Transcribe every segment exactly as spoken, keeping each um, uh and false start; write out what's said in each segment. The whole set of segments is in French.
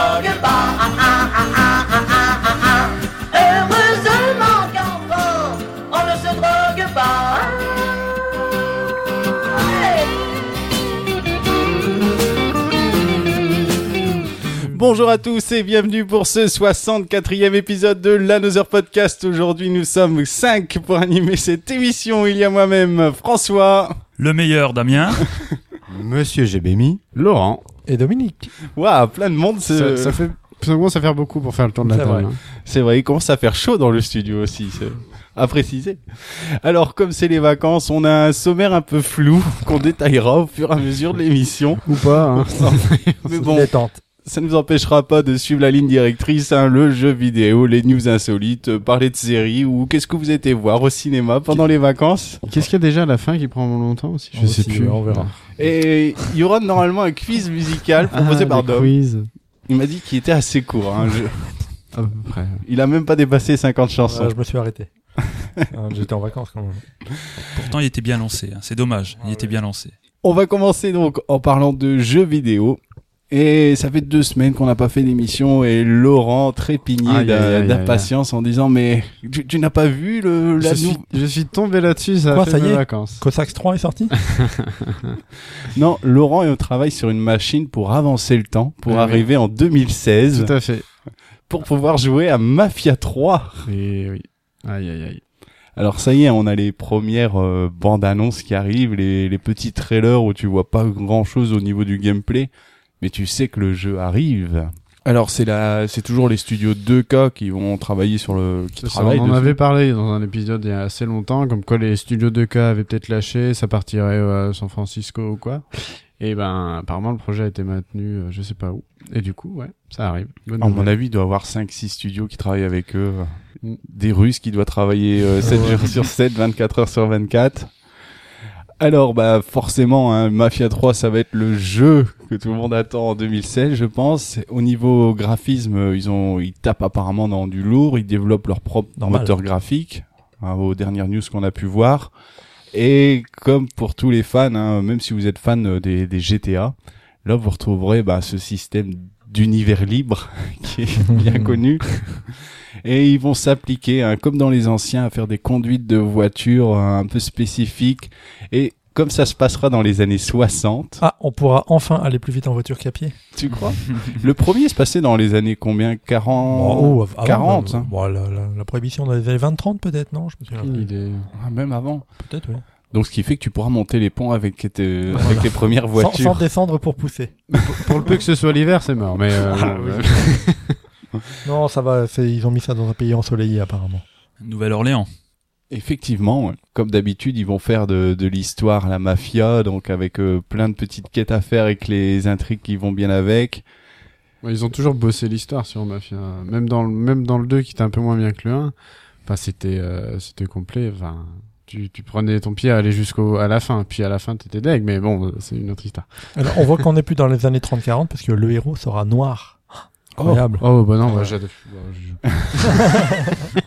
drogue pas. Ah, ah, ah, ah, ah, ah, ah, ah. Heureusement qu'enfant, on ne se drogue pas. Hey. Bonjour à tous et bienvenue pour ce soixante-quatrième épisode de l'Another Podcast. Aujourd'hui, nous sommes cinq pour animer cette émission. Il y a moi-même, François. Le meilleur, Damien. Monsieur Gébémy, Laurent et Dominique. Waouh, plein de monde. Ça, ça fait, ça commence à faire beaucoup pour faire le tour de la table. Hein. C'est vrai, il commence à faire chaud dans le studio aussi. C'est à préciser. Alors, comme c'est les vacances, on a un sommaire un peu flou qu'on détaillera au fur et à mesure de l'émission. Ou pas, hein. Mais bon. Détente. Ça ne nous empêchera pas de suivre la ligne directrice, hein, le jeu vidéo, les news insolites, euh, parler de séries ou qu'est-ce que vous été voir au cinéma pendant les vacances. Qu'est-ce qu'il y a déjà à la fin qui prend longtemps aussi? Je aussi, sais plus. Ouais, on verra. Et il y aura normalement un quiz musical proposé ah, par Dom. Quiz. Il m'a dit qu'il était assez court. Hein, je... À peu près. Il a même pas dépassé cinquante chansons. Ouais, je me suis arrêté. J'étais en vacances quand même. Pourtant, il était bien lancé. Hein. C'est dommage. Il ah, était ouais. bien lancé. On va commencer donc en parlant de jeux vidéo. Et ça fait deux semaines qu'on n'a pas fait d'émission et Laurent trépigné aïe, d'a- aïe, aïe, d'impatience en disant mais tu, tu n'as pas vu le la je, nou- suis, je suis tombé là-dessus, ça Quoi, a fait ça y mes est vacances. Cossacks trois est sorti. Non, Laurent est au travail sur une machine pour avancer le temps, pour Oui, arriver en deux mille seize, Tout à fait. pour pouvoir jouer à Mafia trois. Et oui. Aïe, aïe, aïe. Alors ça y est, on a les premières euh, bandes annonces qui arrivent, les, les petits trailers où tu vois pas grand chose au niveau du gameplay, mais tu sais que le jeu arrive. Alors c'est la, c'est toujours les studios deux K qui vont travailler sur le, qui Ça, travaillent on en dessus. avait parlé dans un épisode il y a assez longtemps, comme quoi les studios deux K avaient peut-être lâché, ça partirait euh, à San Francisco ou quoi. Et ben, apparemment, le projet a été maintenu, euh, je sais pas où. Et du coup, ouais, ça arrive. Bonne À mon nouvelle. avis, il doit y avoir cinq six studios qui travaillent avec eux. Des Russes qui doivent travailler euh, sept jours sur sept, vingt-quatre heures sur vingt-quatre. Alors, bah, forcément, hein, Mafia trois, ça va être le jeu que tout le monde attend en deux mille seize, je pense. Au niveau graphisme, ils ont, ils tapent apparemment dans du lourd, ils développent leur propre Normal. moteur graphique, hein, aux dernières news qu'on a pu voir. Et comme pour tous les fans, hein, même si vous êtes fan des, des G T A, là, vous retrouverez, bah, ce système d'univers libre qui est bien connu. Et ils vont s'appliquer, hein, comme dans les anciens, à faire des conduites de voitures hein, un peu spécifiques. Et comme ça se passera dans les années soixante... Ah, on pourra enfin aller plus vite en voiture qu'à pied. Tu crois? Le premier se passait dans les années combien? quarante Oh, avant, quarante euh, hein. bon, la, la, la prohibition dans les années vingt trente peut-être, non? Je me souviens. Aucune idée. Ah, même avant. Peut-être, oui. Donc ce qui fait que tu pourras monter les ponts avec tes, avec tes premières Sans, voitures. sans descendre pour pousser. Pour le peu que ce soit l'hiver, c'est mort. Mais euh, Ah, bon, oui. euh, Non, ça va, c'est, ils ont mis ça dans un pays ensoleillé apparemment. Nouvelle-Orléans. Effectivement, ouais. Comme d'habitude, ils vont faire de, de l'histoire la mafia, donc avec euh, plein de petites quêtes à faire avec les intrigues qui vont bien avec. ouais, ils ont toujours bossé l'histoire sur Mafia. Même dans le, même dans le deux, qui était un peu moins bien que le un, enfin, c'était, euh, c'était complet. Enfin, tu, tu prenais ton pied à aller jusqu'au, à la fin. Puis à la fin, t'étais deg. Mais bon, c'est une autre histoire. Alors, on voit qu'on n'est plus dans les années trente quarante parce que le héros sera noir. Incroyable. Oh, bah non, bah, Ouais. j'ai, bah, je-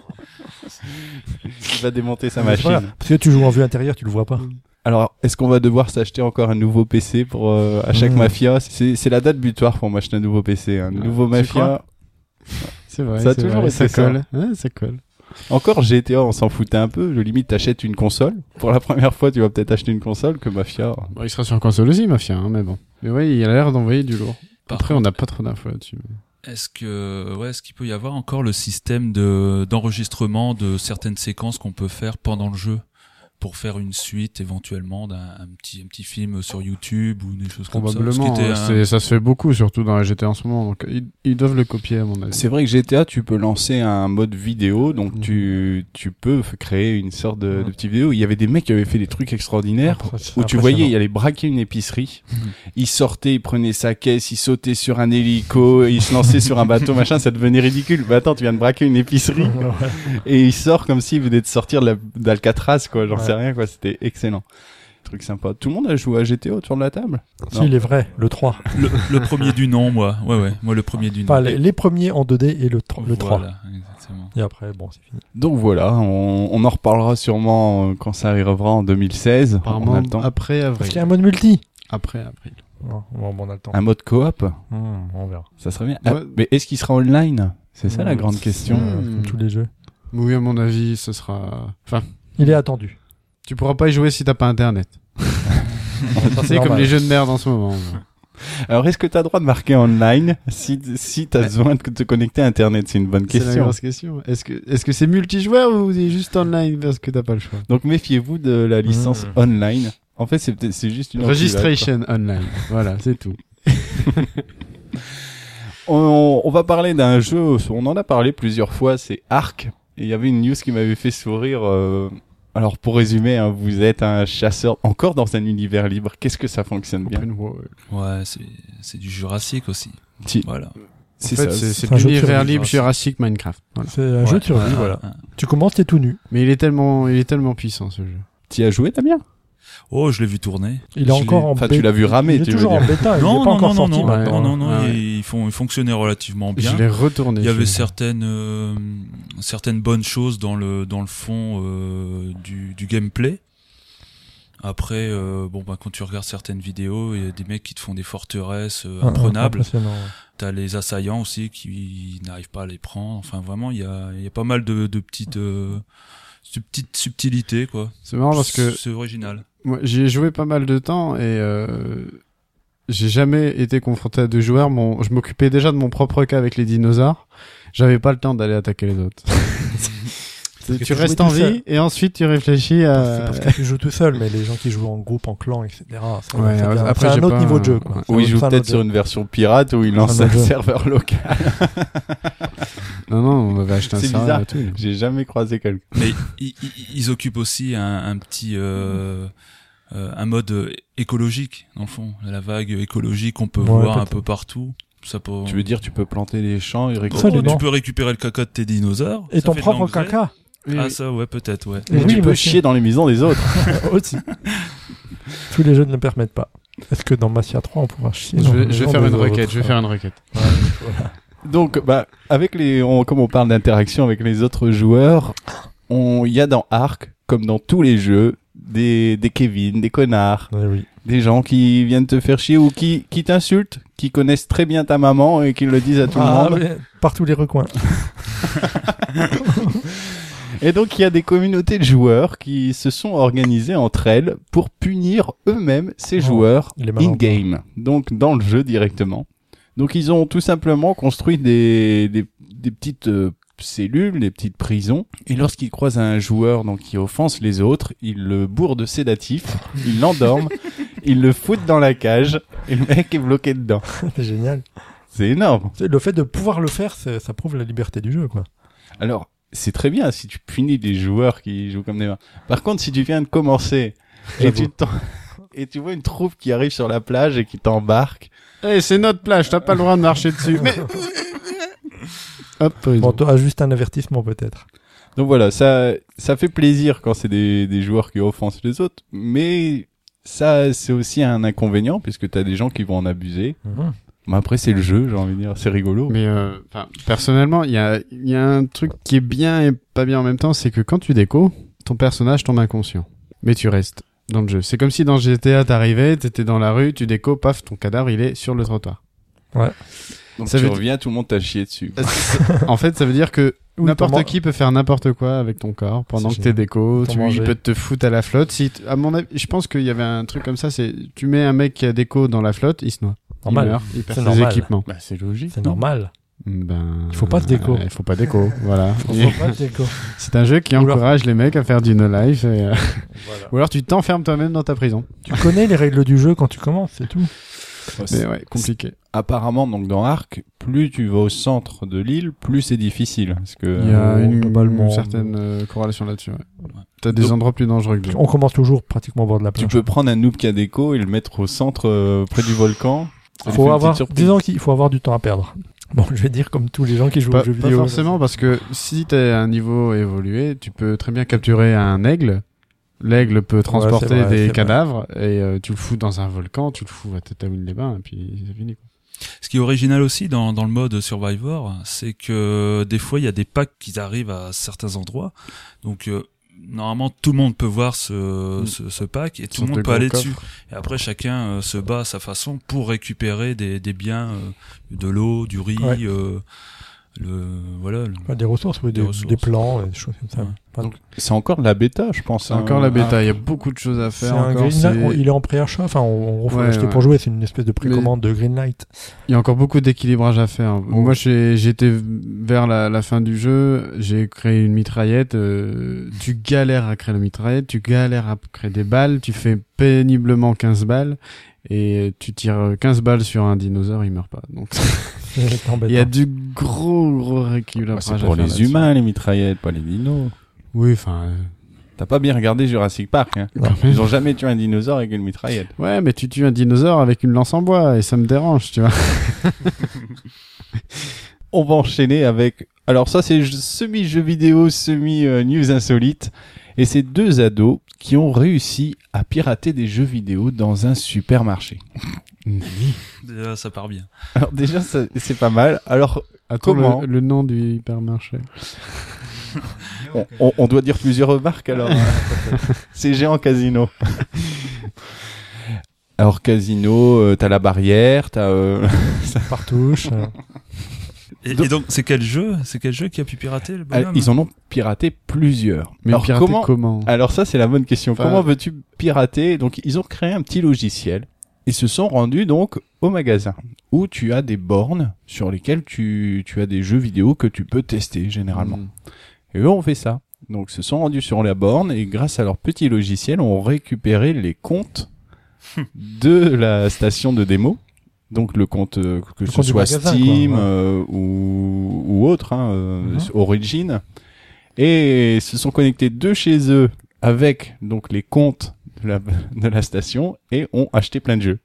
Il va démonter sa Mais voilà, machine. parce que tu joues en vue intérieure, tu le vois pas. Alors, est-ce qu'on va devoir s'acheter encore un nouveau P C pour euh, à chaque Mmh. mafia? C'est, c'est la date butoir pour m'acheter un nouveau P C. Un Ah, nouveau tu mafia. c'est vrai. Ça a c'est toujours vrai, été ça ça. colle. Ouais, ça colle. Encore G T A, on s'en foutait un peu. Je limite, t'achètes une console. Pour la première fois, tu vas peut-être acheter une console que Mafia. Bon, il sera sur console aussi, Mafia, hein, mais bon. Mais ouais, il a l'air d'envoyer du lourd. Par Après, on n'a pas trop d'infos là-dessus. mais- Est-ce que, ouais, est-ce qu'il peut y avoir encore le système de, d'enregistrement de certaines séquences qu'on peut faire pendant le jeu pour faire une suite éventuellement d'un un petit, un petit film sur YouTube ou des choses comme ça? Probablement. Ce qui était hein, un- c'est, ça se fait beaucoup, surtout dans la G T A en ce moment. Donc, ils, ils doivent le copier, à mon avis. C'est vrai que G T A, tu peux lancer un mode vidéo, donc Mhm. tu, tu peux f- créer une sorte de, de petite vidéo. Il y avait des mecs qui avaient fait des trucs extraordinaires. Après, c'est Où tu impressionnant. voyais, il allait braquer une épicerie. Mhm. Il sortait, il prenait sa caisse, il sautait sur un hélico, il se lançait sur un bateau, machin, ça devenait ridicule. Mais attends, tu viens de braquer une épicerie. Ouais. Et il sort comme s'il venait de sortir de la- d'Alcatraz, quoi. J'en Ouais. sais rien, quoi. C'était excellent. Truc sympa. Tout le monde a joué à G T A autour de la table? Si, Non. il est vrai, le trois. Le, le premier du nom, moi. Ouais, ouais. Moi, le premier du nom. Enfin, les, les premiers en deux D et le, tro- le trois. Voilà, exactement. Et après, bon, c'est fini. Donc voilà, on, on en reparlera sûrement euh, quand ça arrivera en deux mille seize. On a Apparemment, le temps. après Parce avril. qu'il y a un mode multi. Après avril. Non, bon, on a le temps. Un mode coop, Mmh, on verra. ça serait bien. Ah, Ouais. mais est-ce qu'il sera online? C'est ça la Mmh, grande question. euh, Hmm. Comme tous les jeux. Oui, à mon avis, ce sera... Enfin, Il est attendu. tu pourras pas y jouer si t'as pas Internet. Ça, C'est comme normal. les jeux de merde en ce moment. Alors, est-ce que tu as droit de marquer online si, si tu as besoin de te connecter à Internet? C'est une bonne C'est la question. grosse question. Est-ce que est-ce que c'est multijoueur ou c'est juste online parce que t'as pas le choix? Donc, méfiez-vous de la licence Mmh. online. En fait, c'est, peut-être- c'est juste une enculade, Registration online. Voilà, c'est tout. quoi. On, on va parler d'un jeu, on en a parlé plusieurs fois, c'est Ark. Et il y avait une news qui m'avait fait sourire. euh, Alors, pour résumer, hein, vous êtes un chasseur encore dans un univers libre. Qu'est-ce que ça fonctionne bien? Open world. Ouais, c'est c'est du Jurassique aussi. Si. Voilà. C'est En fait, ça. c'est, c'est- c'est un jeu de l'univers survie, libre Jurassic. Jurassic Minecraft. Voilà. C'est un Ouais, jeu de survie, ouais, voilà. ouais. Tu commences, t'es tout nu. Mais il est tellement, il est tellement puissant ce jeu. Tu y as joué, Damien? Oh, je l'ai vu tourner. Il est Je encore l'ai- en enfin, bêta. tu l'as vu ramer, Il est tu veux toujours en dire. bêta. Il non, n'est pas non, encore non, sorti non, maintenant. non, non, non, Ah ouais. il, il fon- il fonctionnait relativement bien. Je l'ai retourné. Il y avait celui-là. certaines euh, certaines bonnes choses dans le dans le fond euh, du du gameplay. Après, euh, bon bah quand tu regardes certaines vidéos, il y a des mecs qui te font des forteresses euh, Ah, imprenables. impressionnant, ouais. T'as les assaillants aussi qui n'arrivent pas à les prendre. Enfin vraiment, il y a il y a pas mal de de petites euh, de petites subtilités quoi. C'est marrant parce que c'est original. moi, j'y ai joué pas mal de temps et euh, j'ai jamais été confronté à deux joueurs. Mon, je m'occupais déjà de mon propre cas avec les dinosaures. J'avais pas le temps d'aller attaquer les autres. Parce que tu tu restes jouais en tout vie seul. et ensuite tu réfléchis C'est à. parce que tu joues tout seul, mais les gens qui jouent en groupe, en clan, et cetera. Ça, Ouais, ça devient- après, c'est j'ai un autre pas- niveau de jeu, quoi. ouais. Ou il joue C'est un peut-être autre sur jeu. une version pirate où il lance Un un autre jeu. serveur local. Non, non, on m'avait acheté un C'est serveur bizarre. et tout. J'ai jamais croisé quelqu'un. Mais ils, ils- ils occupent aussi un, un petit euh, euh, un mode écologique dans le fond, la vague écologique qu'on peut Ouais, voir un peut-être. peu partout. Ça peut... Tu veux dire, tu peux planter les champs et Oh, récolter. Absolument. tu peux récupérer le caca de tes dinosaures. Et ça ton fait de propre l'engrais. caca. Oui, Ah oui. ça ouais peut-être ouais. Mais Oui, tu peux monsieur. chier dans les maisons des autres. Aussi. Tous les jeux ne le permettent pas. Est-ce que dans Massia trois, on pourra chier Je dans vais, les je vais maisons faire des une autres requête. Je vais faire une requête. Donc, bah, avec les, on, comme on parle d'interaction avec les autres joueurs, on, il y a dans Ark, comme dans tous les jeux, des, des Kevin, des connards, Ouais, oui. des gens qui viennent te faire chier ou qui, qui t'insultent, qui connaissent très bien ta maman et qui le disent à tout Ah, le monde. mais par tous les recoins. Et donc, il y a des communautés de joueurs qui se sont organisées entre elles pour punir eux-mêmes ces Oh, joueurs les malentendants. in-game. Donc, dans le jeu directement. Donc, ils ont tout simplement construit des, des, des petites euh, cellules, des petites prisons. Et lorsqu'ils croisent un joueur donc, qui offense les autres, ils le bourrent de sédatifs, ils l'endorment, ils le foutent dans la cage et le mec est bloqué dedans. C'est génial. C'est énorme. C'est- Le fait de pouvoir le faire, c'est- ça prouve la liberté du jeu, quoi. Alors, c'est très bien si tu punis des joueurs qui jouent comme des mains. Par contre, si tu viens de commencer et J'avoue. tu, t'en- et tu vois une troupe qui arrive sur la plage et qui t'embarque, Eh, c'est notre plage. T'as pas le droit de marcher dessus. Mais hop, prison. Bon, t'auras juste un avertissement, peut-être. donc voilà, ça, ça fait plaisir quand c'est des, des joueurs qui offensent les autres, mais ça, c'est aussi un inconvénient puisque t'as des gens qui vont en abuser. Mhm. Mais après, c'est le jeu, j'ai envie de dire, c'est rigolo. Mais euh, enfin, personnellement, il y a, il y a un truc qui est bien et pas bien en même temps, c'est que quand tu déco, ton personnage tombe inconscient. Mais tu restes dans le jeu. C'est comme si dans G T A, t'arrivais, t'étais dans la rue, tu déco, paf, ton cadavre, il est sur le trottoir. Donc ça tu veut dire- reviens, tout le monde t'a chié dessus. En fait, ça veut dire que Ou n'importe t'en- qui peut faire n'importe quoi avec ton corps pendant C'est que t'es génial. déco. T'en Tu, il manger. peut te foutre à la flotte. Si, t- à mon avis, je pense qu'il y avait un truc comme ça, c'est, tu mets un mec qui a déco dans la flotte, il se noie. Normal. Il meurt, il perd C'est ses normal. équipements. Bah, c'est logique. C'est normal. Ben, Il faut pas se déco. euh, Il faut pas déco, voilà. Il faut pas de déco. C'est un jeu qui Ou alors- encourage les mecs à faire du no-life. Et, euh, Voilà. ou alors tu t'enfermes toi-même dans ta prison. Tu connais les règles du jeu quand tu commences, c'est tout. Mais ouais, compliqué. Apparemment, donc dans Ark, plus tu vas au centre de l'île, plus c'est difficile. Parce que Il y a Euh, une, globalement, une certaine euh, corrélation là-dessus. Ouais. Ouais. T'as des Donc- endroits plus dangereux que d'autres. On commence toujours pratiquement au bord de la tu plage. peux prendre un noob qui a déco et le mettre au centre, euh, près du volcan. Ça lui fait Faut une avoir, petite surprise. disons qu'il faut avoir du temps à perdre. Bon, je vais dire comme tous les gens qui jouent Pas, aux jeux pas vidéo. forcément, parce que si t'as un niveau évolué, tu peux très bien capturer un aigle. L'aigle peut transporter c'est vrai, des c'est cadavres et euh, tu le fous dans un volcan, tu le fous à Tataouine-les-Bains et puis c'est fini. Quoi. Ce qui est original aussi dans, dans le mode Survivor, c'est que des fois il y a des packs qui arrivent à certains endroits. Donc euh, normalement tout le monde peut voir ce, Mm. ce, ce pack et tout Sorte le monde de peut gros aller coffre. dessus. Et après chacun euh, se bat à sa façon pour récupérer des, des biens, euh, de l'eau, du riz, Ouais. euh, le voilà. le- Enfin, des ressources, oui, Des des, ressources. des plans, et des choses comme ça. Ouais. Enfin, Donc, c'est encore de la bêta, je pense. C'est hein. encore la bêta, Ah. il y a beaucoup de choses à c'est faire un encore. Greenlight, c'est- on- il est en préachat, enfin, on, on faut Ouais, l'acheter ouais. pour jouer, c'est une espèce de précommande de Greenlight. Il y a encore beaucoup d'équilibrage à faire. Moi, j'ai- j'étais vers la, la fin du jeu, j'ai créé une mitraillette. euh, tu galères à créer la mitraillette, tu galères à créer des balles, tu fais péniblement quinze balles et tu tires quinze balles sur un dinosaure, il meurt pas. Donc, C'est embêtant. il y a du gros, gros Ouais, rééquilibrage c'est à pour faire les là-dessus. humains, les mitraillettes, pas les dinos. Oui, enfin, euh, T'as pas bien regardé Jurassic Park, hein. quand même. Ils ont jamais tué un dinosaure avec une mitraillette. Ouais, mais tu tues un dinosaure avec une lance en bois et ça me dérange, tu vois. On va enchaîner avec... Alors ça, c'est semi-jeu vidéo, semi-news insolite. Et c'est deux ados qui ont réussi à pirater des jeux vidéo dans un supermarché. Déjà, ça part bien. Alors déjà, ça- c'est pas mal. Alors, Attends, Comment le, le nom du hypermarché. on, on- on doit dire plusieurs remarques alors. C'est Géant Casino. Alors Casino, euh, t'as la barrière, t'as... euh, Partouche. euh, Et, Donc- et donc c'est quel jeu C'est quel jeu qui a pu pirater le bonhomme? Ils en ont piraté plusieurs. Mais Alors pirater comment... comment Alors ça, c'est la bonne question. Enfin- Comment veux-tu pirater? Donc, ils ont créé un petit logiciel. Ils se sont rendus donc au magasin où tu as des bornes sur lesquelles tu, tu as des jeux vidéo que tu peux tester généralement. Mm. Et eux ont fait ça. Donc, ils se sont rendus sur la borne et grâce à leur petit logiciel, ont récupéré les comptes de la station de démo. Donc, le compte, euh, que Le ce compte du soit magasin, Steam quoi, ouais. euh, ou, ou autre, hein, euh, Mhm. Origin. Et se sont connectés de chez eux avec donc les comptes de la, de la station et ont acheté plein de jeux.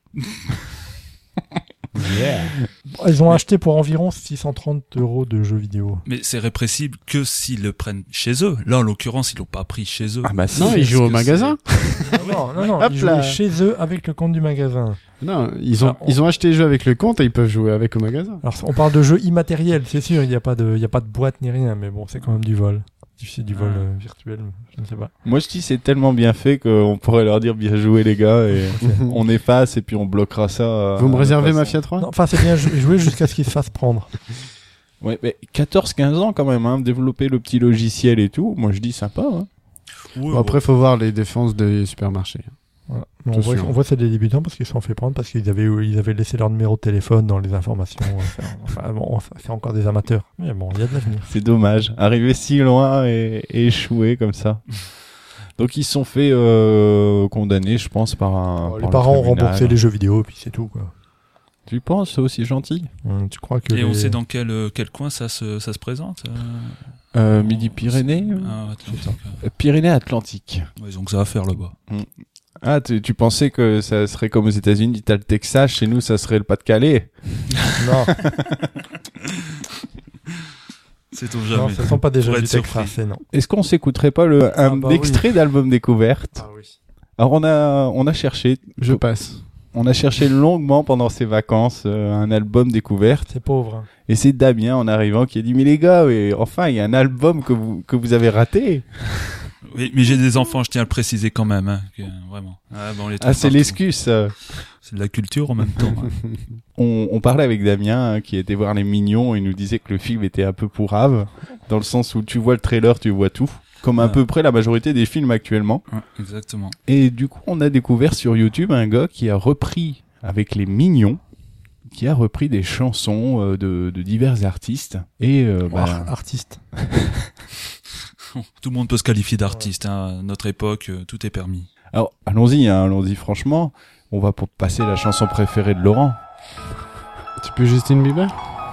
Ils ont acheté pour environ six cent trente euros de jeux vidéo. Mais c'est répressible que s'ils le prennent chez eux. Là, en l'occurrence, ils l'ont pas pris chez eux. Ah bah si. Non, ils Parce jouent au que magasin. Non, non, non, Hop ils là. jouaient chez eux avec le compte du magasin. Non, ils ont, Ah, on- ils ont acheté le jeu avec le compte et ils peuvent jouer avec au magasin. Alors, on parle de jeux immatériels, c'est sûr, il n'y a pas de, il y a pas de boîte ni rien, mais bon, c'est quand même du vol. C'est du vol Ah. euh, virtuel, je ne sais pas. Moi je dis c'est tellement bien fait qu'on pourrait leur dire bien joué les gars et on efface et puis on bloquera ça. euh, Vous me à réservez notre Mafia Non, trois enfin, c'est bien jou- jouer jusqu'à ce qu'ils se fassent prendre. façon. Ouais, mais quatorze quinze ans quand même, hein, développer le petit logiciel et tout. Moi je dis sympa. Hein. Ouais, Bon, après, faut voir les défenses des supermarchés. Voilà. Mais on C'est voit, sûr. on voit c'est des débutants parce qu'ils se sont fait prendre parce qu'ils avaient, ils avaient laissé leur numéro de téléphone dans les informations. Enfin, enfin, bon, enfin, c'est encore des amateurs. Mais bon, il y a de l'avenir. C'est dommage. Arriver si loin et, et échouer comme ça. Donc ils se sont fait euh, condamner, je pense, par un. Bon, les par le parents ont tribunal. remboursé les jeux vidéo et puis c'est tout, quoi. Tu penses, c'est aussi gentil? Hum, tu crois que Et on les- sait dans quel, euh, quel coin ça se, ça se présente euh Euh, Midi-Pyrénées? Ah, Atlantique. Euh, Pyrénées-Atlantiques. Ouais, ils ont que ça à faire là-bas. Ah, tu, tu pensais que ça serait comme aux États-Unis, t'as le Texas, chez nous, ça serait le Pas-de-Calais. Non, C'est-on non, jamais. ce sont pas des Pour jeux du être surpris. Texas, c'est non. Est-ce qu'on s'écouterait pas le, un Ah bah oui. extrait d'album découverte? oui. Alors on a, on a cherché, Je passe. on a cherché longuement pendant ces vacances euh, un album découverte. C'est pauvre. hein. Et c'est Damien en arrivant qui a dit mais les gars, mais enfin il y a un album que vous que vous avez raté. Oui, mais j'ai des enfants, je tiens à le préciser quand même. Hein, que, vraiment. Ah, bon, on les trouve Ah c'est partout. l'excuse. ça. C'est de la culture en même temps. hein. On, on parlait avec Damien hein, qui était voir Les Mignons et il nous disait que le film était un peu pourrave dans le sens où tu vois le trailer, tu vois tout, comme à Ouais. peu près la majorité des films actuellement. Ouais, exactement. Et du coup, on a découvert sur YouTube un gars qui a repris avec Les Mignons, qui a repris des chansons euh, de, de divers artistes. Et euh, bah, Ar- artiste. Tout le monde peut se qualifier d'artiste. Hein. À notre époque, euh, tout est permis. alors allons-y, hein, allons-y franchement. On va pour passer la chanson préférée de Laurent. Tu peux Justin Bieber?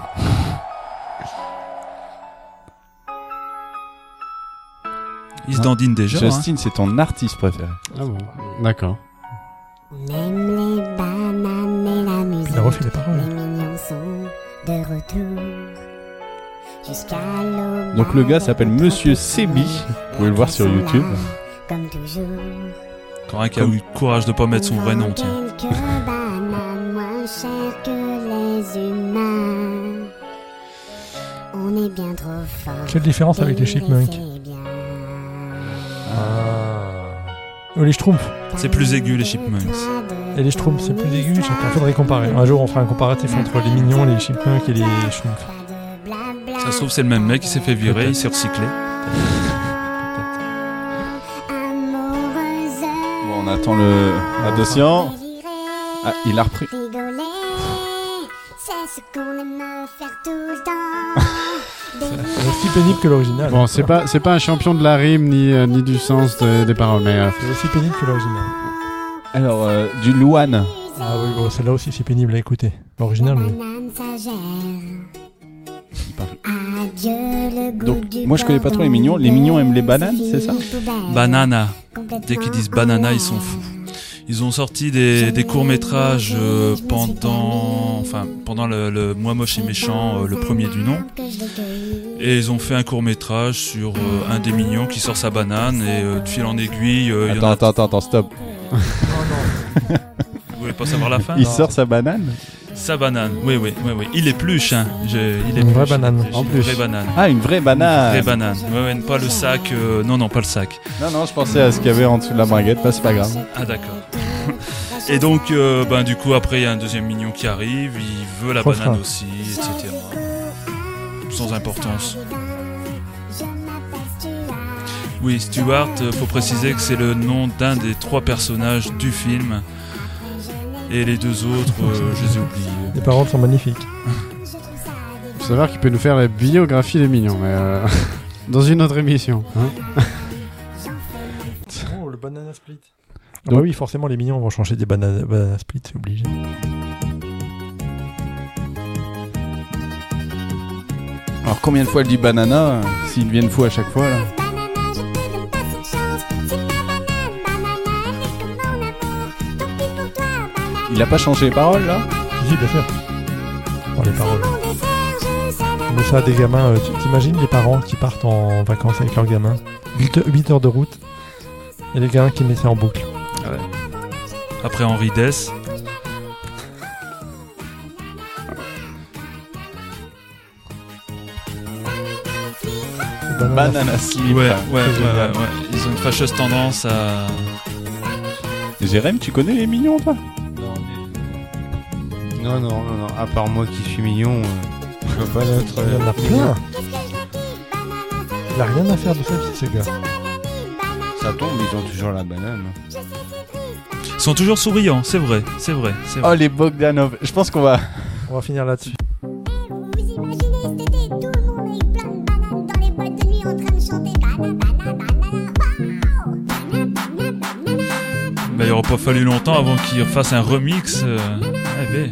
Ils se dandinent déjà. hein. Justin, c'est ton artiste préféré. Ah bon. D'accord. On aime les bananes et la musique. Il a refait les paroles. Les mignons sont de retour. Jusqu'à l'aube. Donc le gars s'appelle Monsieur Sebi. Vous pouvez le voir sur YouTube. Comme toujours. Quand un qui a eu le courage de pas mettre son vrai nom, tiens. Quelques bananes moins chères que les humains. On est bien trop fort. Quelle différence avec les Chipmunks? Et c'est bien. Ah. Ou les Schtroumpfs. C'est plus aigu, les Chipmunks. Et les Schtroumpfs, c'est plus aigu. Il faudrait comparer. Un jour, on fera un comparatif entre les Mignons, les Chipmunks et les Schtroumpfs. Ça se trouve, c'est le même mec qui s'est fait virer, il s'est recyclé. Bon, on attend le... Attention. Ah, il a repris. C'est ce qu'on aime faire tout le temps. C'est aussi pénible que l'original. Bon, c'est pas, c'est pas un champion de la rime ni, euh, ni du sens de- des paroles, mais euh, C'est aussi pénible que l'original. Alors, euh, du Louane. Ah oui, bon, celle-là aussi, c'est pénible à écouter. L'original, oui. Banane sagère. parle. Adieu le goût Donc, du moi, je connais pas trop les cordon mignons. Les mignons aiment les bleu, bananes, c'est ça fini poubelle. Banana. Complètement Dès qu'ils disent banana, ils sont fous. Ils ont sorti des, des courts-métrages euh, pendant, enfin, pendant le, le Moi Moche et Méchant, euh, le premier du nom. Et ils ont fait un court-métrage sur euh, un des mignons qui sort sa banane et euh, de fil en aiguille. euh, il y en Attends, a... attends, attends, attends, stop. Vous voulez pas savoir la fin? Il Non. sort sa banane. Sa banane, oui, oui, oui, oui. Il épluche, hein. Je, il Une vraie épluche. banane, J'ai en une plus. vraie banane. Ah, une vraie banane. Vraie banane. Ouais, ouais, pas le sac. euh, Non, non, pas le sac. Non, non, je pensais à ce qu'il y avait en dessous de la braguette, bah, c'est pas grave. Ah, d'accord. Et donc, euh, ben, du coup, après, il y a un deuxième mignon qui arrive. Il veut la Refrain. banane aussi, et cetera. Sans importance. Oui, Stuart, euh, faut préciser que c'est le nom d'un des trois personnages du film. Et les deux autres, euh, je les ai oubliés. Les paroles sont magnifiques. faut savoir qu'il peut nous faire la biographie des mignons, mais euh, dans une autre émission. Hein. Oh, le banana split. Ah Donc- bah oui, forcément, les mignons vont changer des banana, banana split, c'est obligé. Alors, combien de fois elle dit banana, euh, s'ils deviennent fous à chaque fois, là? Il a pas changé les paroles, là? Si, si, bien sûr. Oh, les paroles. Mais ça, des gamins, euh, tu t'imagines les parents qui partent en vacances avec leurs gamins, huit heures de route, et les gamins qui mettent ça en boucle. Après Henri Dess. Banana. Banana slip. Ouais, ouais, ouais, c'est ouais, génial. ouais. Ils ont une fâcheuse tendance à... Jérém, tu connais les mignons, toi? Non, non, non, non. À part moi qui suis mignon, euh, je peux pas être. Il y en a plein. Il a rien à faire de sa vie, ce gars. Ça tombe, ils ont toujours la banane. Ils sont toujours souriants, c'est vrai, c'est vrai, c'est vrai. Oh, les Bogdanov. Je pense qu'on va... On va finir là-dessus. Vous imaginez cet été, tout le monde avec plein de bananes dans les boîtes de nuit en train de chanter banana, banana, banana, waouh, banana, banana. Bah, il aura pas fallu longtemps avant qu'ils refassent un remix. Euh... eh ben.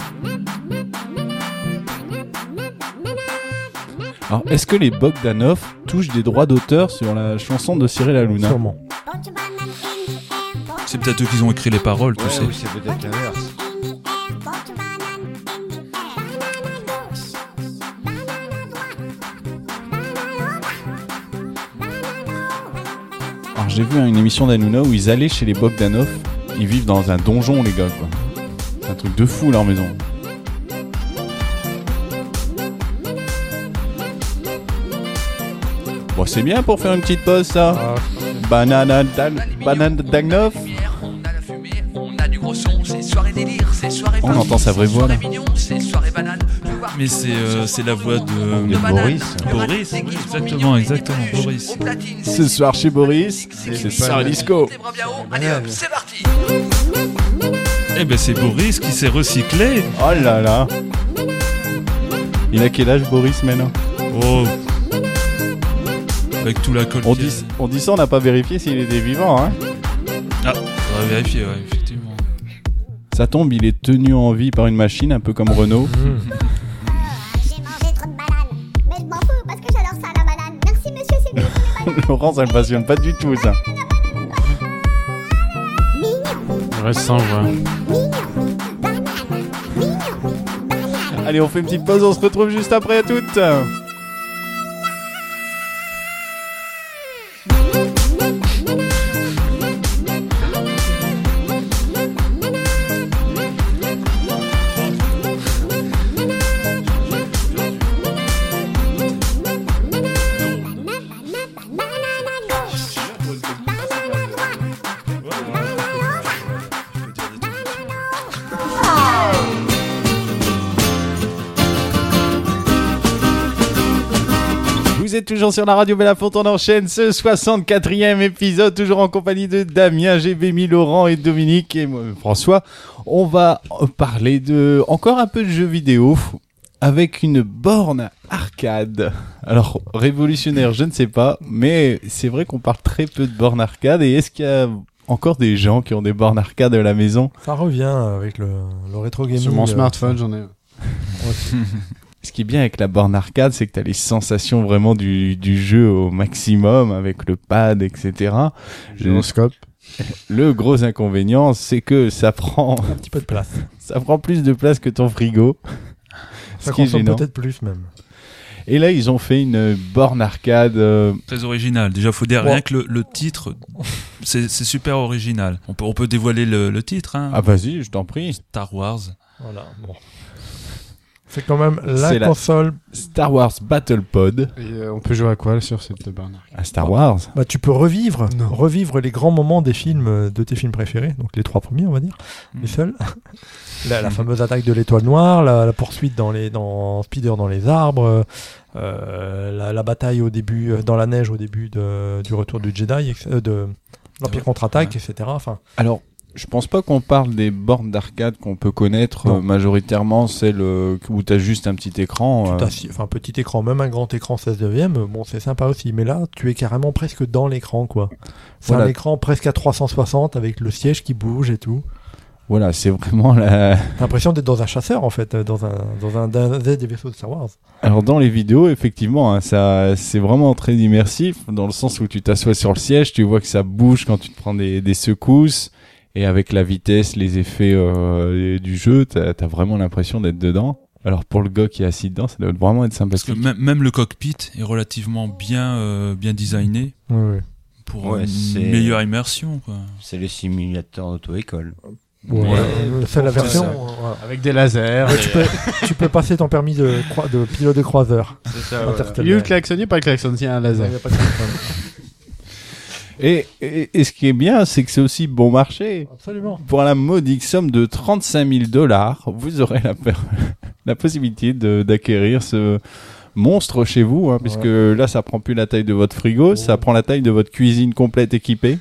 Alors, est-ce que les Bogdanov touchent des droits d'auteur sur la chanson de Cyril Hanouna? Sûrement. Put your banana in the air, put C'est peut-être eux qui ont écrit les paroles, tu Ouais, sais. ou c'est peut-être l'inverse. in the air, put your banana in the air. Banana gauche, banana droite, banana bas. Alors, j'ai vu hein, une émission d'Hanouna où ils allaient chez les Bogdanov. Ils vivent dans un donjon, les gars, quoi. C'est un truc de fou, leur maison. Bon, c'est bien pour faire une petite pause, ça. Ah, Banana, Dan- banana Dagnov. On a la fumée, on a du gros son, c'est soirée délire, c'est soirée On party, entend sa vraie c'est voix, là. soirée mignon, c'est soirée banane. Mais c'est euh, c'est la voix de... De Boris. Boris, oui, exactement, exactement, Boris. Ce soir chez Boris, c'est Sarah Disco. Les bras bien haut, allez hop, c'est parti. Eh ben c'est Boris qui s'est recyclé. Oh là là. Il a quel âge, Boris, maintenant? Oh. Avec tout l'alcool. On qu'il y a. dit, on dit ça, on n'a pas vérifié s'il était vivant, hein. Ah, faudrait vérifier, ouais, effectivement. Ça tombe, il est tenu en vie par une machine, un peu comme Renault. J'ai mangé trop de bananes, mais je m'en fous parce que j'adore ça la banane. Merci monsieur, c'est mieux pour les bananes. Laurent, ça le passionne pas du tout, ça. Je reste sans voix. Allez, on fait une petite pause, on se retrouve juste après à toutes. Banana gauche, banana Vous êtes toujours sur la radio Belafonte, on enchaîne ce soixante-quatrième épisode, toujours en compagnie de Damien, G B M I, Laurent et Dominique et moi, François. On va parler de encore un peu de jeux vidéo avec une borne arcade. Alors, révolutionnaire, je ne sais pas, mais c'est vrai qu'on parle très peu de bornes arcade. Et est-ce qu'il y a encore des gens qui ont des bornes arcade à la maison? Ça revient avec le, le rétro gaming. Sur mon euh, smartphone, j'en ai. Ce qui est bien avec la borne arcade, c'est que tu as les sensations vraiment du, du jeu au maximum avec le pad, et cetera. Gyroscope. Le gros inconvénient, c'est que ça prend, un petit peu de place. ça prend plus de place que ton frigo. Ça Ce qui est consomme gênant. peut-être plus même. Et là, ils ont fait une borne arcade. euh, Très original. Déjà, faut dire Bon. rien que le, le titre, c'est c'est super original. On peut, on peut dévoiler le, le titre, hein. Ah, vas-y, je t'en prie. Star Wars. Voilà. Bon. C'est quand même la C'est la- console. Star Wars Battle Pod. Et euh, on peut jouer à quoi sur cette borne arcade? À Star Wars. Bah, tu peux revivre, Non. revivre les grands moments des films, euh, de tes films préférés, donc les trois premiers, on va dire, Mm. les seuls. la, la fameuse attaque de l'étoile noire, la, la poursuite dans les, dans Speeder dans les arbres, euh, la, la bataille au début, euh, dans la neige au début de, du retour du Jedi, ex- euh, de l'Empire Ouais. contre-attaque, Ouais. et cetera. Enfin, Alors, je pense pas qu'on parle des bornes d'arcade qu'on peut connaître Non. euh, majoritairement, celle euh, où t'as juste un petit écran. tout euh, assis, enfin, petit écran, même un grand écran seize neuvième, euh, bon, c'est sympa aussi. Mais là, tu es carrément presque dans l'écran, quoi. C'est Voilà. un écran presque à trois cent soixante avec le siège qui bouge et tout. Voilà, c'est vraiment la... T'as l'impression d'être dans un chasseur, en fait, euh, dans un, dans un, d'un- des des vaisseaux de Star Wars. Alors dans les vidéos, effectivement, hein, ça, c'est vraiment très immersif dans le sens où tu t'assois sur le siège, tu vois que ça bouge quand tu te prends des, des secousses et avec la vitesse, les effets euh, du jeu, t'as, t'as vraiment l'impression d'être dedans. Alors pour le gars qui est assis dedans, ça doit vraiment être Parce que sympathique. même, même le cockpit est relativement bien, euh, bien designé Oui, oui. pour Ouais, une c'est- meilleure immersion, quoi. C'est le simulateur d'auto-école. Ouais, Ouais. euh, c'est la C'est version. ça. euh, voilà. Avec des lasers. Ouais, tu, peux, tu peux passer ton permis de, croi- de pilote de croiseur. C'est ça, Interstellar. Il y a eu le klaxon, il n'y a pas le klaxon, il y a un Il laser. y a pas de klaxon. Et, et, et ce qui est bien, c'est que c'est aussi bon marché. Absolument. Pour la modique somme de trente-cinq mille dollars, vous aurez la, per- la possibilité de, d'acquérir ce monstre chez vous, hein, puisque là, ça prend plus la taille de votre frigo, ça prend la taille de votre cuisine complète équipée.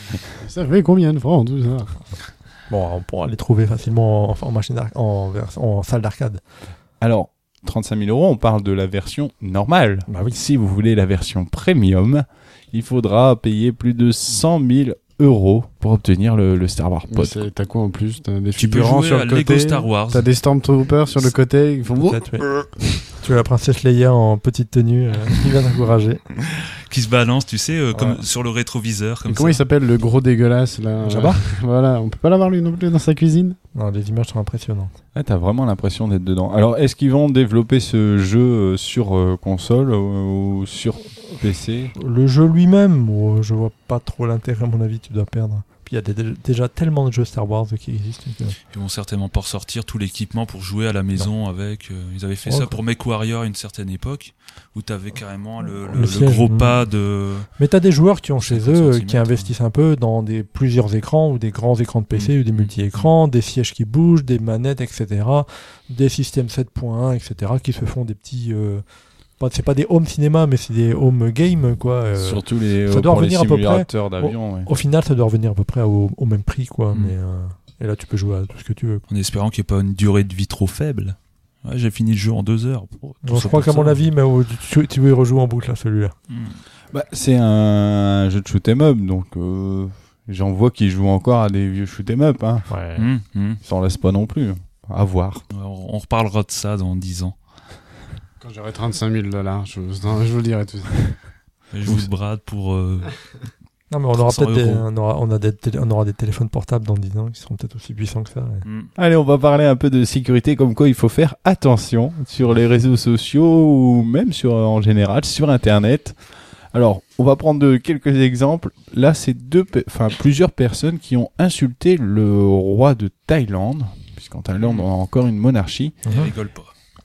Ça fait combien de francs tout ça? Bon, on pourra les trouver facilement en, en machine d'ar- en, vers- en salle d'arcade. Alors, trente-cinq mille euros, on parle de la version normale. Bah oui. Si vous voulez la version premium, il faudra payer plus de cent mille euros pour obtenir le, le Star Wars Mais Pod. c'est- T'as quoi en plus? T'as des Tu peux figurants jouer sur à le Lego côté. Star Wars. T'as des Stormtroopers sur le côté. Ils font. Peut-être, oui. Tu as la princesse Leia en petite tenue euh, qui vient t'encourager. Qui se balance, tu sais, euh, comme Ouais. sur le rétroviseur, Et comme comment il ça. s'appelle le gros dégueulasse là? Jabba. Voilà, on peut pas l'avoir lui non plus dans sa cuisine. Non, les images sont impressionnantes. Ah, t'as vraiment l'impression d'être dedans. Alors, est-ce qu'ils vont développer ce jeu euh, sur euh, console euh, ou sur P C? Le jeu lui-même, bon, je vois pas trop l'intérêt, à mon avis, tu dois perdre. Puis il y a des- déjà tellement de jeux Star Wars qui existent. que- Ils vont certainement pas ressortir tout l'équipement pour jouer à la maison avec. euh, ils avaient fait Oh, ça quoi. pour MechWarrior à une certaine époque, où t'avais carrément le, le, Le le siège, gros mm. pas de. Mais t'as des joueurs qui ont chez cinquante eux, euh, qui centimètres, investissent un peu dans des plusieurs écrans ou des grands écrans de P C ou des multi-écrans, des sièges qui bougent, des manettes, et cetera, des systèmes sept point un, et cetera, qui se font des petits. Euh, pas, c'est pas des home cinéma, mais c'est des home game, quoi. euh, Surtout les, ça euh, doit pour les revenir à peu près simulateurs d'avion. ouais. Au final, ça doit revenir à peu près au, au même prix, quoi. Mm. Mais, euh, et là, tu peux jouer à tout ce que tu veux. En espérant qu'il n'y ait pas une durée de vie trop faible. Ouais, j'ai fini le jeu en deux heures. Tout Donc, ça je crois pour qu'à ça. mon avis, mais oh, tu, tu veux y rejouer en boucle, là, celui-là. Mm. Bah, c'est un jeu de shoot 'em up, donc euh, j'en vois qui jouent encore à des vieux shoot 'em up. Hein. Ouais. Mm, mm. Ils s'en laissent pas non plus. À voir. Ouais, On on reparlera de ça dans dix ans. Quand j'aurai trente-cinq mille dollars, je, vous- non, je vous le dirai tout ça. Je vous le brade pour. euh, Non, mais on aura trois cents peut-être des, euros. on aura, on, a des télé- on aura des téléphones portables dans dix ans qui seront peut-être aussi puissants que ça. ouais. mm. Allez, on va parler un peu de sécurité, comme quoi il faut faire attention sur les réseaux sociaux ou même sur, en général sur Internet. Alors, on va prendre de- quelques exemples. Là, c'est deux, pe- enfin plusieurs personnes qui ont insulté le roi de Thaïlande, puisqu'en Thaïlande on a encore une monarchie. Il rigole pas.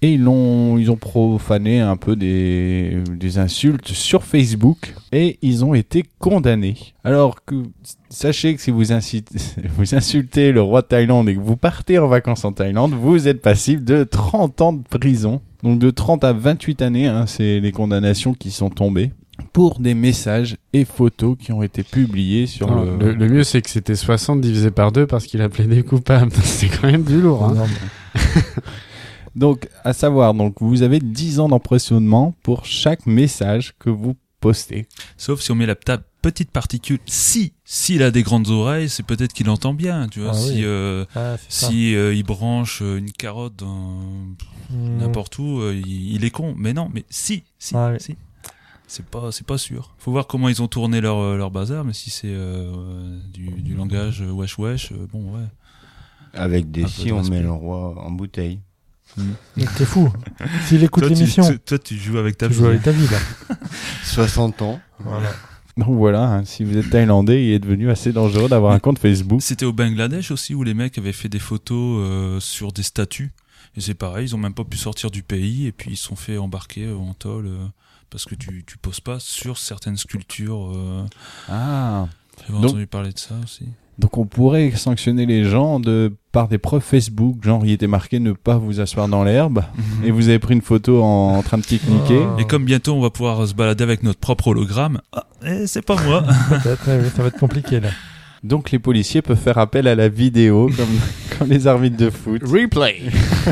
et ils l'ont, ils ont profané un peu des, des insultes sur Facebook et ils ont été condamnés. Alors que sachez que si vous, incitez, vous insultez le roi de Thaïlande et que vous partez en vacances en Thaïlande, vous êtes passible de trente ans de prison. Donc de trente à vingt-huit années, hein, c'est les condamnations qui sont tombées pour des messages et photos qui ont été publiés sur Non, le... le... le mieux, c'est que c'était soixante divisé par deux parce qu'il a plaidé coupable. C'est quand même du lourd. Hein. Non, Donc, à savoir, donc vous avez dix ans d'emprisonnement pour chaque message que vous postez. Sauf si on met la ta- petite particule. Si, s'il a des grandes oreilles, c'est peut-être qu'il entend bien, tu vois. Ah si oui. euh, Ah, c'est ça. si euh, il branche euh, une carotte dans Hmm. n'importe où, euh, il, il est con. Mais non, mais si, si, Ah oui. si. C'est pas, c'est pas sûr. Faut voir comment ils ont tourné leur euh, leur bazar, mais si c'est euh, du, du langage euh, wesh wesh, euh, bon ouais. Avec des Un peu si, de on respect. met le roi en bouteille. Mais t'es fou. S'il écoute Toi, tu, l'émission, tu- toi, tu joues avec ta tu vie. joues avec ta vie, là. soixante ans. Voilà. Donc voilà, hein, si vous êtes thaïlandais, il est devenu assez dangereux d'avoir un compte Facebook. C'était au Bangladesh aussi où les mecs avaient fait des photos euh, sur des statues. Et c'est pareil, ils ont même pas pu sortir du pays et puis ils se sont fait embarquer euh, en tôle euh, parce que tu tu poses pas sur certaines sculptures. Euh, Ah. J'avais Donc- entendu parler de ça aussi. Donc on pourrait sanctionner les gens de par des preuves Facebook, genre il était marqué ne pas vous asseoir dans l'herbe et vous avez pris une photo en, en train de pique-niquer. Ah. Et comme bientôt on va pouvoir se balader avec notre propre hologramme, ah, eh, c'est pas moi. Peut-être, ouais, ça va être compliqué, là. Donc les policiers peuvent faire appel à la vidéo comme, comme les arbitres de foot. Replay.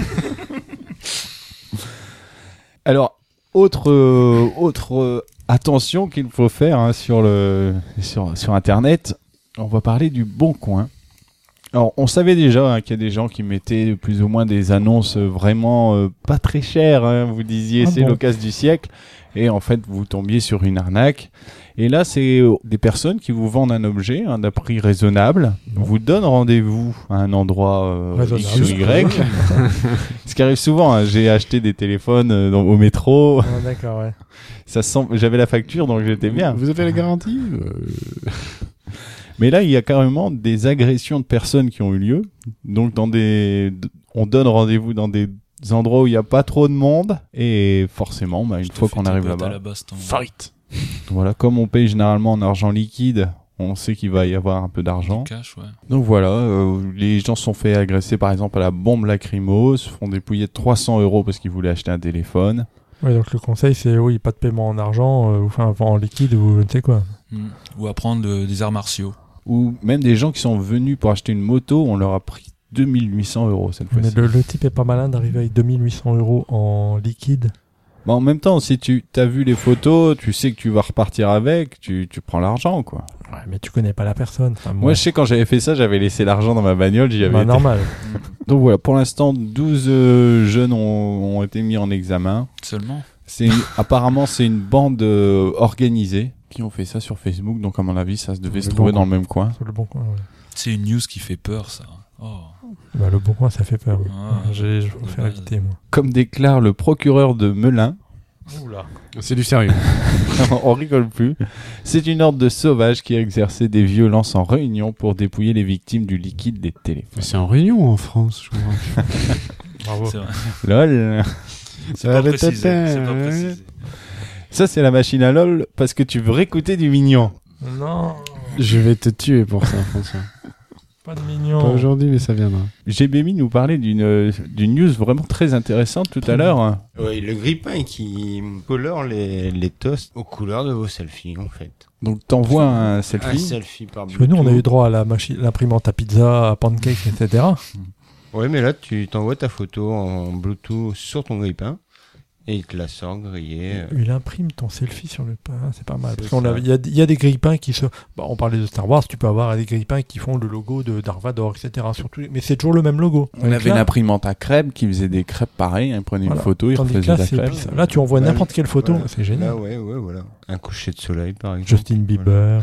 Alors autre euh, autre euh, attention qu'il faut faire hein, sur le sur sur internet, on va parler du Bon Coin. Alors on savait déjà hein, qu'il y a des gens qui mettaient plus ou moins des annonces euh, vraiment euh, pas très chères. Hein, vous disiez Ah c'est bon. l'occasion du siècle et en fait vous tombiez sur une arnaque. Et là c'est euh, des personnes qui vous vendent un objet hein, d'un prix raisonnable, vous donnent rendez-vous à un endroit euh, Raisonnable. X ou Y. Ce qui arrive souvent. Hein, j'ai acheté des téléphones euh, dans- au métro. Ah, d'accord, ouais. Ça sent... J'avais la facture donc j'étais bien. Vous avez la garantie euh, Mais là, il y a carrément des agressions de personnes qui ont eu lieu. Donc, dans des, on donne rendez-vous dans des endroits où il n'y a pas trop de monde. Et forcément, bah, une Je te fois fais qu'on tes arrive potes à là-bas, la baston. Fight. voilà, comme on paye généralement en argent liquide, on sait qu'il va y avoir un peu d'argent. Du cash, ouais. Donc voilà, euh, les gens se sont fait agresser par exemple à la bombe lacrymo, se font dépouiller de trois cents euros parce qu'ils voulaient acheter un téléphone. Ouais, donc le conseil, c'est oui, pas de paiement en argent, euh, ou enfin en liquide ou je ne sais quoi. Mm. Ou apprendre le- des arts martiaux. Ou même des gens qui sont venus pour acheter une moto, on leur a pris deux mille huit cents euros cette Mais fois-ci. le, le type est pas malin d'arriver avec deux mille huit cents euros en liquide. Bah, en même temps, si tu as vu les photos, tu sais que tu vas repartir avec, tu, tu prends l'argent, quoi. Ouais, mais tu connais pas la personne. Enfin, Moi, je sais, quand j'avais fait ça, j'avais laissé l'argent dans ma bagnole, j'y avais bah, été. normal. Donc voilà, pour l'instant, douze euh, jeunes ont, ont été mis en examen. Seulement. C'est apparemment, c'est une bande euh, organisée qui ont fait ça sur Facebook, donc à mon avis, ça se devait Le se bon trouver coin. dans le même coin. Sur le bon coin, ouais. C'est une news qui fait peur, ça. Oh. Bah, le bon coin, ça fait peur. Ah, J'ai- je vais faire dommage. éviter, moi. Comme déclare le procureur de Melun, Oula. C'est du sérieux. on rigole plus, c'est une horde de sauvages qui a exercé des violences en réunion pour dépouiller les victimes du liquide des téléphones. Mais c'est en réunion en France, je crois. Bravo. C'est vrai. Lol. C'est pas précisé. C'est pas précisé. Ça, c'est la machine à lol parce que tu veux réécouter du mignon. Non, Je vais te tuer pour ça, François. pas de mignon. Pas aujourd'hui, mais ça viendra. G B M I nous parlait d'une euh, d'une news vraiment très intéressante tout à l'heure. Oui, le grippin qui colore les, les toasts aux couleurs de vos selfies, en fait. Donc, t'envoies un Un selfie. selfie par Parce que nous, on a eu Bluetooth. droit à la machine, l'imprimante à pizza, à pancake, et cetera. Ouais, mais là, tu t'envoies ta photo en Bluetooth sur ton grippin et il te la sort grillée. Il imprime ton selfie sur le pain, c'est pas mal. Parce C'est qu'on ça. a- il y a, il y a des grille-pains qui se. Bah, on parlait de Star Wars, tu peux avoir des grille-pains qui font le logo de Darvador, et cetera. Surtout, mais c'est toujours le même logo. On Donc avait là, une imprimante à crêpes qui faisait des crêpes pareilles. Il prenait Voilà. une photo, il tandis que refaisait là, la c'est- crêpe. puis ça- là, tu envoies Là, n'importe quelle photo, voilà. c'est génial. Là, ouais, ouais, voilà. Un coucher de soleil, par exemple. Justin Bieber,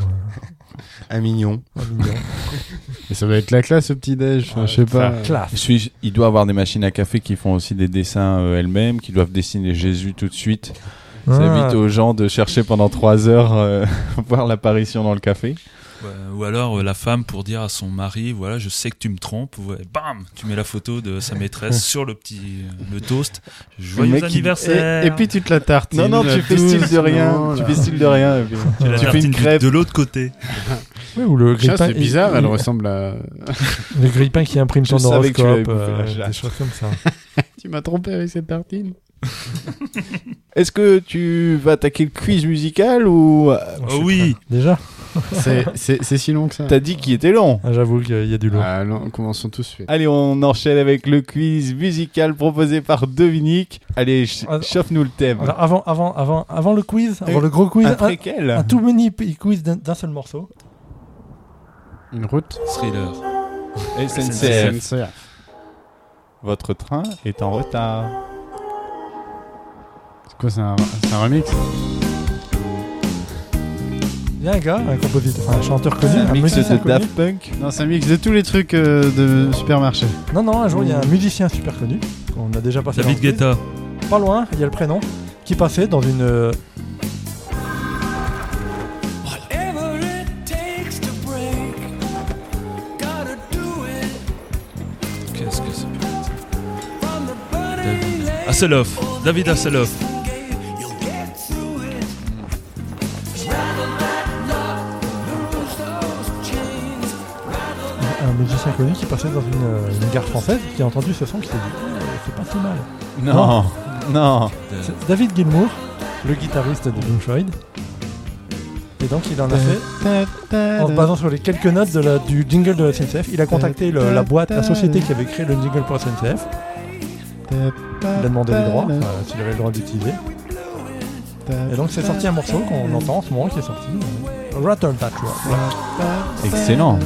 Un mignon. euh, un mignon. Et ça va être la classe au petit-déj. Enfin, Ah, je sais pas. faire classe. Je suis- il doit avoir des machines à café qui font aussi des dessins euh, elles-mêmes, qui doivent dessiner Jésus tout de suite. Ça Ah, évite aux gens de chercher pendant trois heures euh, voir l'apparition dans le café. Ouais, ou alors euh, la femme pour dire à son mari, voilà, je sais que tu me trompes, ouais, bam, tu mets la photo de sa maîtresse sur le petit euh, le toast. Joyeux mec, il- anniversaire. Et, et puis tu te la tartines. Non, non, tu fais tout, style de rien. sinon, Tu là. fais style de rien. et puis tu la tu fais tartines une du- crêpe. de l'autre côté. Oui, ou le Tiens, grille-pain. c'est bizarre, il- elle il- ressemble à. Le grille-pain qui imprime Je ton savais que tu horoscope, l'avais bouffé, la euh, chatte. des choses comme ça. Tu m'as trompé avec cette tartine. Est-ce que tu vas attaquer le quiz musical ou Oh oui. Déjà C'est c'est- c'est si long que ça. t'as dit qu'il était long? ah, j'avoue qu'il y a du lot. Ah non, commençons tous fait. Allez, on enchaîne avec le quiz musical proposé par Dominique. Allez, ch- Alors- chauffe-nous le thème. Alors, avant, avant, avant, avant le quiz, avant Euh, le gros quiz, Après un, quel un tout mini p- quiz d'un d'un seul morceau. Une route. Thriller. S N C C F. F. S N C F. Votre train est en retard. C'est quoi, c'est un, c'est un remix? Il y a un gars, un compositeur, enfin, un chanteur connu, C'est un un mix musicien de connu. Daft Punk. Non, c'est un mix de tous les trucs euh, de supermarché. Non, non, un jour, il y a un musicien super connu, qu'on a déjà passé David dans le quiz. Guetta. Pas loin, il y a le prénom, qui passait dans une... euh, Qu'est-ce que c'est? David Hasselhoff. David Hasselhoff. un musicien connu qui passait dans une, euh, une gare française, qui a entendu ce son, qui s'est dit oh, c'est pas si mal. Non, non. C'est David Gilmour, le guitariste de Pink Floyd. Et donc il en a fait, en se basant sur les quelques notes de la, du jingle de la S N C F, il a contacté le- la boîte, la société qui avait créé le jingle pour la S N C F. Il a demandé les droits, euh, s'il avait le droit d'utiliser. Et donc c'est sorti un morceau qu'on entend en ce moment qui est sorti. euh, Rattle That Rock. Excellent.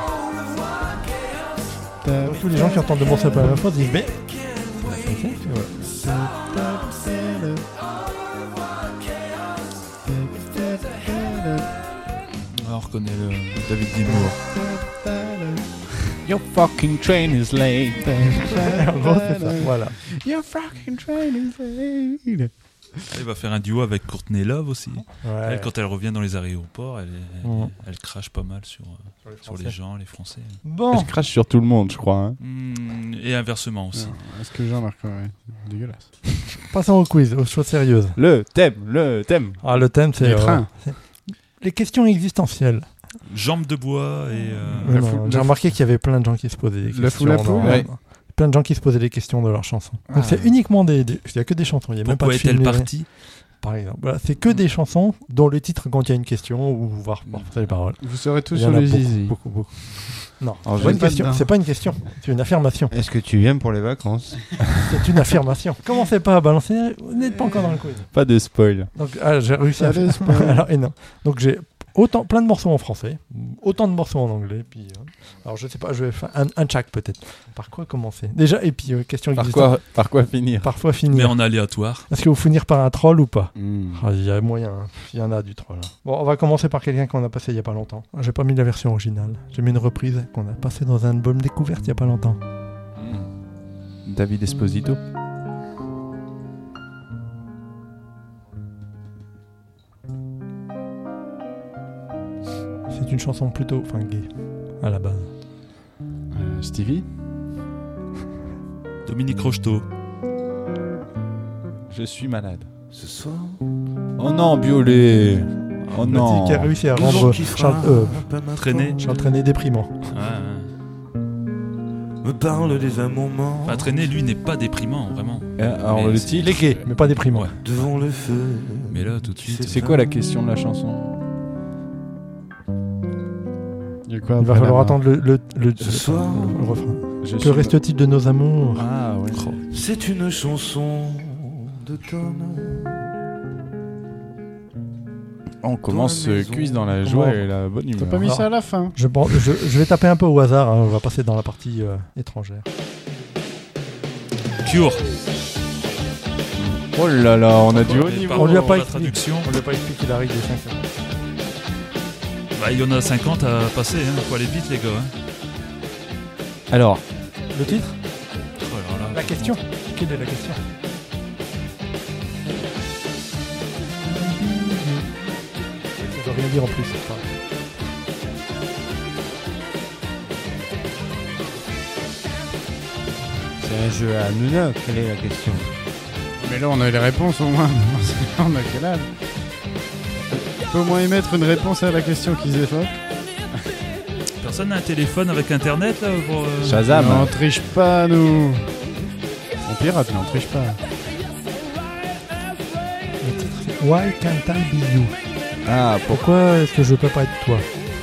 Donc tous les gens qui entendent le morceau pour la première fois se disent mais... c'est la S N C F, ouais. Ah, on reconnaît le David Gilmour. Your fucking train is late. En gros, c'est ça, voilà. Your fucking train is late. Il va faire un duo avec Courtney Love aussi. Ouais. Elle, quand elle revient dans les aéroports, elle, elle, Mhm. elle crache pas mal sur, euh, sur les gens, les Français. Bon, Je crache sur tout le monde, je crois. hein. Hmm, et inversement aussi. Est-ce que Jean-Marc, ouais, dégueulasse. passons au quiz, aux choses sérieuses. Le thème, le thème. Ah, le thème, c'est Les euh, trains. c'est les questions existentielles. Jambes de bois et... euh, Ouais, Le non, fou- J'ai le remarqué qu'il y avait plein de gens qui se posaient des Le questions. fou la dans- poule, ouais. Plein de gens qui se posaient des questions de leurs chansons. Donc Ah. c'est uniquement des... des- Il n'y a que des chansons, il n'y a même pas Pourquoi de film. est-elle ni rien. partie? Par exemple. Voilà, c'est que des chansons dont le titre contient une question ou voire porte les paroles. Vous serez tous Il y sur en a le beaucoup, zizi. beaucoup, beaucoup. Non, Alors, c'est pas, j'ai une pas question. dedans. C'est pas une question, c'est une affirmation. Est-ce que tu viens pour les vacances? C'est une affirmation. Commencez pas à balancer, vous n'êtes pas encore dans le quiz. Pas de spoil. Donc ah, j'ai réussi à Pas de faire. spoil. Alors, et non. Donc j'ai autant plein de morceaux en français, autant de morceaux en anglais. Puis euh, alors je sais pas, je vais faire un, un chaque peut-être. Par quoi commencer déjà? Et puis euh, question Par existante. quoi, par quoi finir? Parfois Mais finir. en aléatoire. Est-ce que vous finir par un troll ou pas? Hmm. Ah, il y a moyen, hein. Il y en a du troll. hein. Bon, on va commencer par quelqu'un qu'on a passé il y a pas longtemps. J'ai pas mis la version originale. J'ai mis une reprise qu'on a passée dans un album découverte il y a pas longtemps. David Esposito. C'est une chanson plutôt, enfin gay, à la base. Euh, Stevie. Dominique Rocheteau. Je suis malade. Ce soir. Oh non, Biolay. Oh Le non. type qui a réussi à rendre Charles, euh, Traîné. Charles Trenet déprimant. Ouais, ouais. Me parle des un moment Enfin, Traîné, lui, n'est pas déprimant, vraiment. Eh, Alors Mais le c'est- titre. Il est gay, mais pas déprimant. Ouais. devant le feu. Mais là, tout de suite... C'est quoi la question de la chanson? Il y a quoi Il va après falloir là-bas attendre le, le, le, Ce le- soir. le refrain. Je Que reste-t-il de nos amours? Ah ouais. C'est une chanson d'automne. On commence ce quiz dans la joie et la bonne T'as humeur. pas mis Alors, ça à la fin? Je, bon, je, je vais taper un peu au hasard, hein, on va passer dans la partie euh, étrangère. Cure. Oh là là, on a du haut Les niveau. paroles, On lui a pas la expliqué. traduction. On lui a pas expliqué la règle des cinq secondes. Bah, il y en a cinquante à passer, hein. Faut aller vite, les gars. Hein. Alors, Le titre? Oh là là. La question? Quelle est la question? Ça veut rien dire en plus. Enfin, C'est un jeu à Hanouna. Quelle est la question? Mais là, on a les réponses au moins. On a quel âge? On peut au moins émettre une réponse à la question qu'ils évoquent. Personne n'a un téléphone avec internet là pour, euh... Shazam. On triche pas, nous. On pirate, mais on triche pas. Le titre, c'est Why Can't I Be You? Ah, pour... Pourquoi est-ce que je peux pas être toi?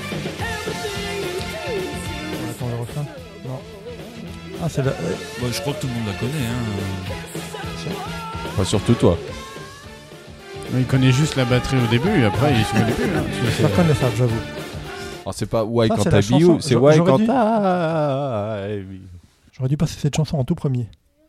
On attend le refrain. Non. Ah, c'est la... ouais. Bon, je crois que tout le monde la connaît. Hein. Enfin, surtout toi. Il connaît juste la batterie au début, et après, il se met les plus. Hein. C'est pas connaissable, j'avoue. Alors, c'est pas Why Ça, Can't c'est la I Be You, chanson. c'est J'a- Why j'aurais Can't dû- I... J'aurais dû passer cette chanson en tout premier.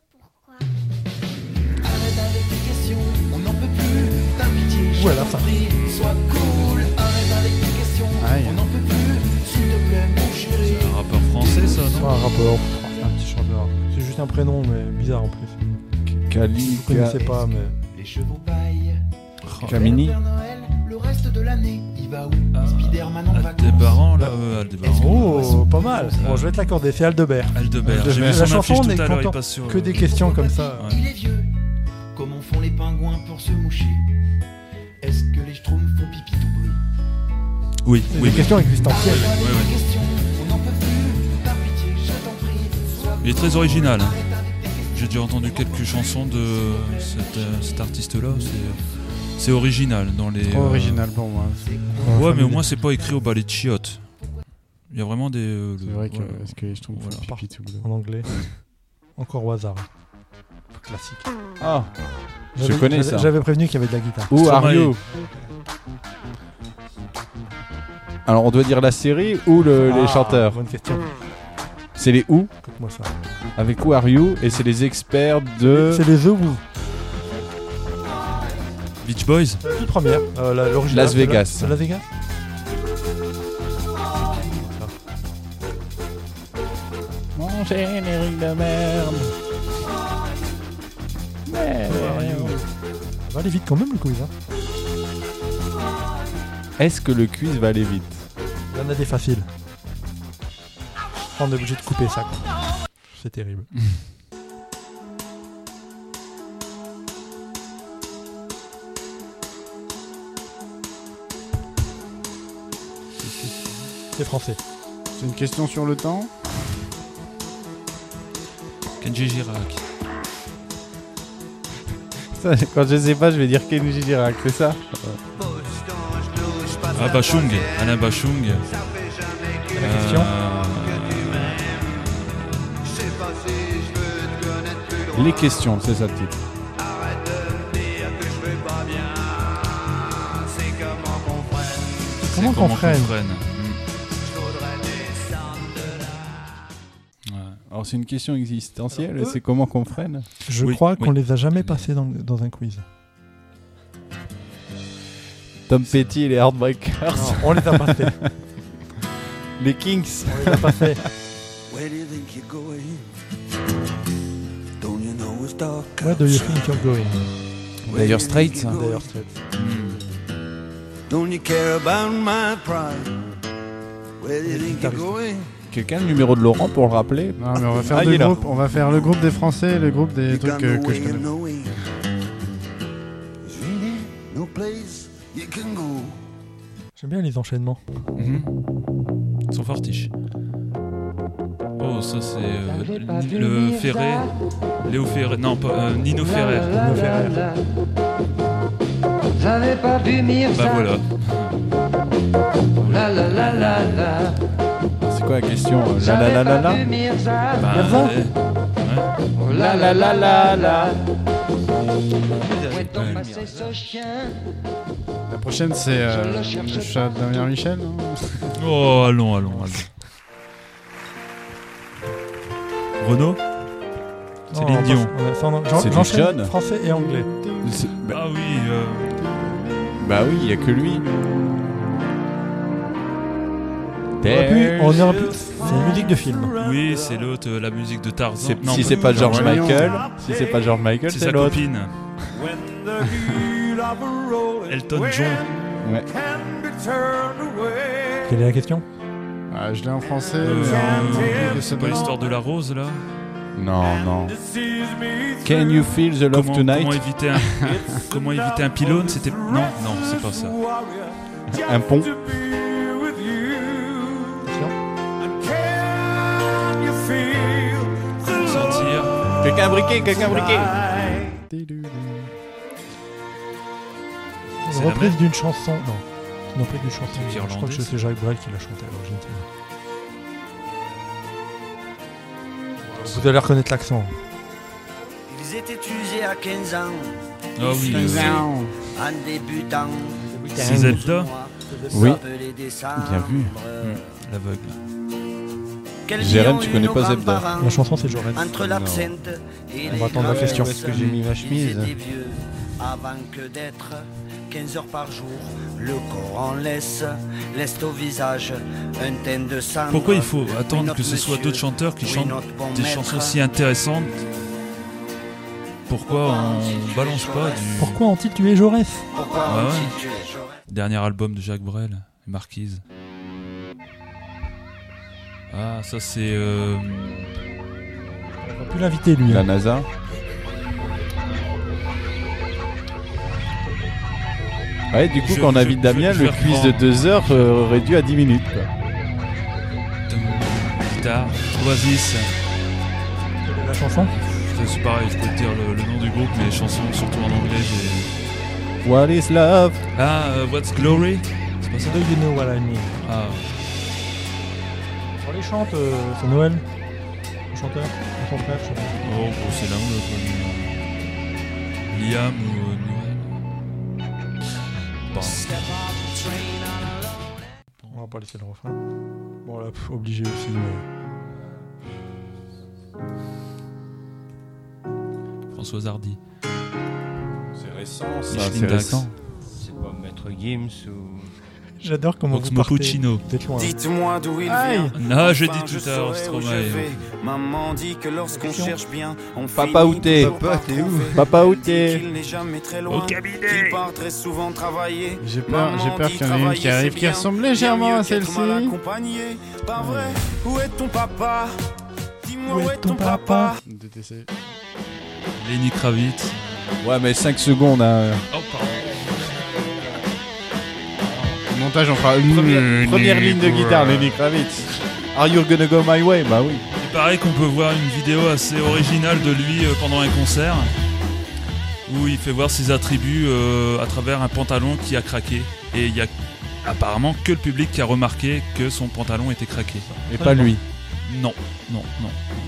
Arrête avec tes questions, on n'en peut plus. Ta pitié, Ouais, je la t'en fin. prie, sois cool. Arrête avec tes questions, Aïe. on n'en peut plus. S'il te plaît, mon chéri. Un rappeur français, ça, C'est non? un rappeur, c'est un petit chanteur. C'est juste un prénom, mais bizarre en plus. Kali... Vous connaissez pas, mais. Les chevaux paillent. Camini. Père Noël, le reste de l'année, il va où? Ah, Spiderman en vacances. Aldébaran, là, euh, Aldébaran. Oh, pas mal. Bon, je vais te l'accorder, c'est Aldebert. Aldebert. J'ai vu La son chanson affiche n'est tout à l'heure, il content passe sur... que des questions comme ça. Ouais. Il est vieux. Comment font les pingouins pour se moucher? Est-ce que les schtroumpfs font pipi tout bleu? Oui, C'est oui. des questions existentielles. Ouais, ouais. Question, on n'en peut plus. Ta pitié, je t'en prie. Sois Il est très original. Hein. Arrête avec tes questions. J'ai déjà entendu quelques chansons de cet, euh, cet artiste-là. C'est, c'est original dans les. Trop euh, original pour moi. Ouais, mais au moins c'est pas écrit au balai de chiottes. Il y a vraiment des. euh, C'est le- vrai que ouais. est-ce que je trouve Voilà. pipi tout bleu. En anglais. Encore au hasard. Classique. Ah, je J'avais- connais j'avais- ça. J'avais prévenu qu'il y avait de la guitare. Où are Stromae. you? Alors, on doit dire la série ou le- les Ah, chanteurs? Bonne question. C'est les Who, Écoute-moi ça. avec Who Are You, et c'est les experts de... C'est les The Who. Beach Boys. Toute première. Euh, la- l'original, Las c'est la- Vegas. C'est Las Vegas. Mon générique de merde. Ça va aller vite quand même le quiz. Hein. Est-ce que le quiz va aller vite? Il y en a des faciles. On est obligé de couper ça. Quoi. C'est terrible. C'est français. C'est une question sur le temps. Kenji Girac. Ça, quand je sais pas, je vais dire Kenji Girac, c'est ça? Ah, Bachung. Alain Bachung. La question. Les questions, c'est ça le titre. Comment qu'on freine Ouais. Alors c'est une question existentielle, c'est comment qu'on freine? Je Oui, crois qu'on oui. les a jamais passés dans, dans un quiz. Tom Petty et les Heartbreakers. Non, on les a passés. Les Kings. On les a passés. Where do you think you're going? Don't you know it's dark Where do you think you're going? D'ailleurs Straits. hein. D'ailleurs, Straits. Don't you care about my pride? Where do you think you're going? Quelqu'un a le numéro de Laurent pour le rappeler? Non, mais on va faire Ah, il deux est là. groupes. On va faire le groupe des Français et le groupe des You trucs got que, no que je way connais. of knowing. There's really no place you can go. J'aime bien les enchaînements. Mhm. Ils sont fortiches. Oh, ça c'est euh, le Ferré. Léo Ferré. Non, pas euh, Nino Ferrer. Nino Ferrer. J'avais pas vu Mirza. Bah voilà. La la la la la. C'est quoi la question? euh, La la la la la? Mirza. Bah, Mirza ouais. Ouais. La la la la la. Où est donc Ouais. passé ce chien? La prochaine, c'est euh, le chat de Damien Michel. non Oh, allons, allons, allons. Renaud. Non, Céline on Dion. passe- on a- ça, on a- j'en- C'est du j'enchaîne John. Français et anglais. C'est- Bah, Ah oui. euh, bah oui, il y a que lui. On aurait pu- on aurait pu- C'est une musique de film. Oui, c'est l'autre, euh, la musique de Tarzan. C'est- Non, si pas- c'est pas George George Michael, si c'est pas George Michael, c'est c'est sa l'autre. copine. Elton John. Ouais. Quelle est la question? Ah, je l'ai en français. Euh, mais en anglais, c'est c'est pas pas l'histoire de la rose là. Non, non. Can you feel the love Comment, tonight? comment éviter un, comment éviter un pylône? C'était non, non, c'est pas ça. Un pont. Sentir. Quelqu'un a briqué, quelqu'un a briqué. Une C'est la reprise même. d'une chanson. Non. Une reprise d'une chanson. C'est Je crois que irlandais, c'est Jacques Brel qui l'a chanté à l'origine. Vous allez reconnaître l'accent. Ils étaient usés à quinze ans. Ah oui, Ils oui. en débutant. C'est Zelda. Oui. S'appelait décembre. Bien vu. Mmh, l'aveugle. Quel Jérém, vie tu ont connais eu pas nos Zelda. grands-parents La chanson, c'est Jaurès. Entre l'absinthe et On les va attendre la grands question. Où est-ce que j'ai mis ma chemise? Ils étaient vieux avant que d'être quinze heures par jour. Le corps en laisse, laisse au visage un teint de sang. Pourquoi il faut attendre que ce soit d'autres chanteurs qui chantent des chansons si intéressantes? Pourquoi on balance pas du... Pourquoi ont-ils tué Jaurès? Pourquoi Ah ouais. ont-ils tué Jaurès? Dernier album de Jacques Brel, Marquise. Ah, ça c'est... Euh... On va plus l'inviter, lui. La hein. NASA. Ouais, du coup, Je- quand on je- invite je- Damien, je le vais quiz de reprendre. deux heures euh, réduit à dix minutes. Quoi. Guitare, Oasis. Quelle est la chanson? C'est c'est pareil, je peux te dire le, le nom du groupe, mais les chansons, surtout en anglais, j'ai... What is love? Ah, euh, What's Glory? C'est pas ça? Do you know what I mean? Ah, On les chante, euh, c'est Noël. Le chanteur, son frère, je sais pas. oh, bon, c'est l'un ou l'autre. euh, Liam ou euh, Noël. Bon. On va pas laisser le refrain. Bon là, pff, obligé aussi. Mais... Françoise Hardy. C'est récent, ça. Micheline C'est Dax. récent. C'est pas Maître Gims ou... J'adore comment vous Oxmo partez. Puccino. Vous êtes loin. Dites-moi d'où il Aïe. vient. Non, j'ai Enfin, dit tout je à l'heure, saurai où je Stromae. vais. Maman dit que lorsqu'on Question. cherche bien, on Papa, finit où t'es? toujours par Papa, t'es où? trouver. Papa, où Dit t'es? qu'il n'est jamais très loin. Au cabinet. Qu'il part très souvent travailler. J'ai peur, Maman j'ai peur dit qu'il y en ait une travailler, qui arrive c'est qui bien. ressemble Bien légèrement mieux à qu'être celle-ci. mal accompagné. Pas vrai? Où est ton papa? Dis-moi Où est ton papa? D T C. Lenny Kravitz. Ouais, mais cinq secondes. Hein. Oh, pardon. Au montage, on fera Première, première ligne de guitare, Lenny Kravitz. Are you gonna go my way? Bah oui. Il paraît qu'on peut voir une vidéo assez originale de lui euh, pendant un concert où il fait voir ses attributs euh, à travers un pantalon qui a craqué. Et il y a apparemment que le public qui a remarqué que son pantalon était craqué. Et pas lui. Non, non, non.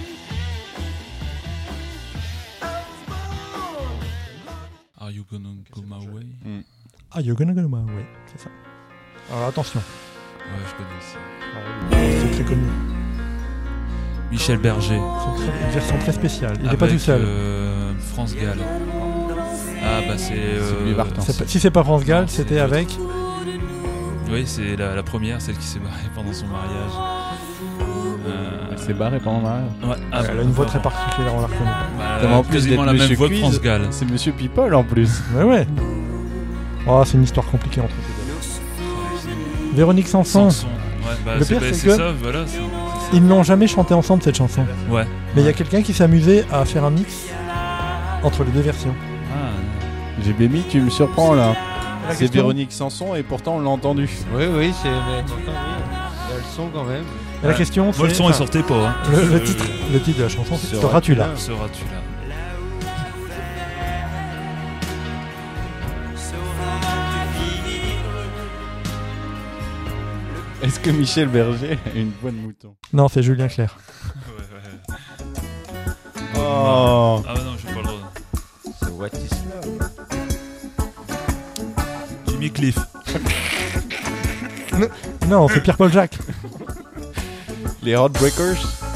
Are you gonna go my way? Ah, you're gonna go my way. C'est ça. Alors attention. Ouais, je connais ça. C'est très connu. Michel Berger. C'est très- une version très spéciale. Il n'est Avec, pas tout seul. euh, France Gall. Ah bah c'est... euh, Sylvie Vartan. C'est pas- si c'est pas France Gall, Non, c'était c'est avec. Oui, c'est la, la première, celle qui s'est barrée pendant son mariage. Euh, Elle s'est barrée pendant le mariage. Ouais, ah, Elle a une voix très particulière, on la reconnaît. bah, Comme en plus quasiment d'être la même Monsieur voix que Quiz, France Gall. C'est Monsieur People en plus. Ouais, ouais. Oh, c'est une histoire compliquée entre ces deux. Véronique Sanson. Sanson. Ouais, bah, Le c'est pire, bah, c'est c'est que- ça, voilà. c'est- Ils n'ont jamais chanté ensemble cette chanson. Ouais. Mais il y a quelqu'un qui s'est amusé à faire un mix entre les deux versions. Ah, J'ai bémi, tu me surprends là. La C'est question- Véronique Sanson et pourtant on l'a entendu. Oui, oui, c'est... mais pourtant, oui, il y a le son quand même. Et la question, c'est. moi, le son, il enfin, sortait pas. Hein. le, le Euh, titre, le titre de la chanson, c'est Seras-tu Seras-tu là? Seras-tu là? Est-ce que Michel Berger a une voix de mouton? Non, c'est Julien Clerc. Ouais, ouais. Oh. Ah bah non, j'ai pas le droit. C'est What is Love. Jimmy Cliff. Non, c'est Pierre-Paul Jacques. Les Heartbreakers?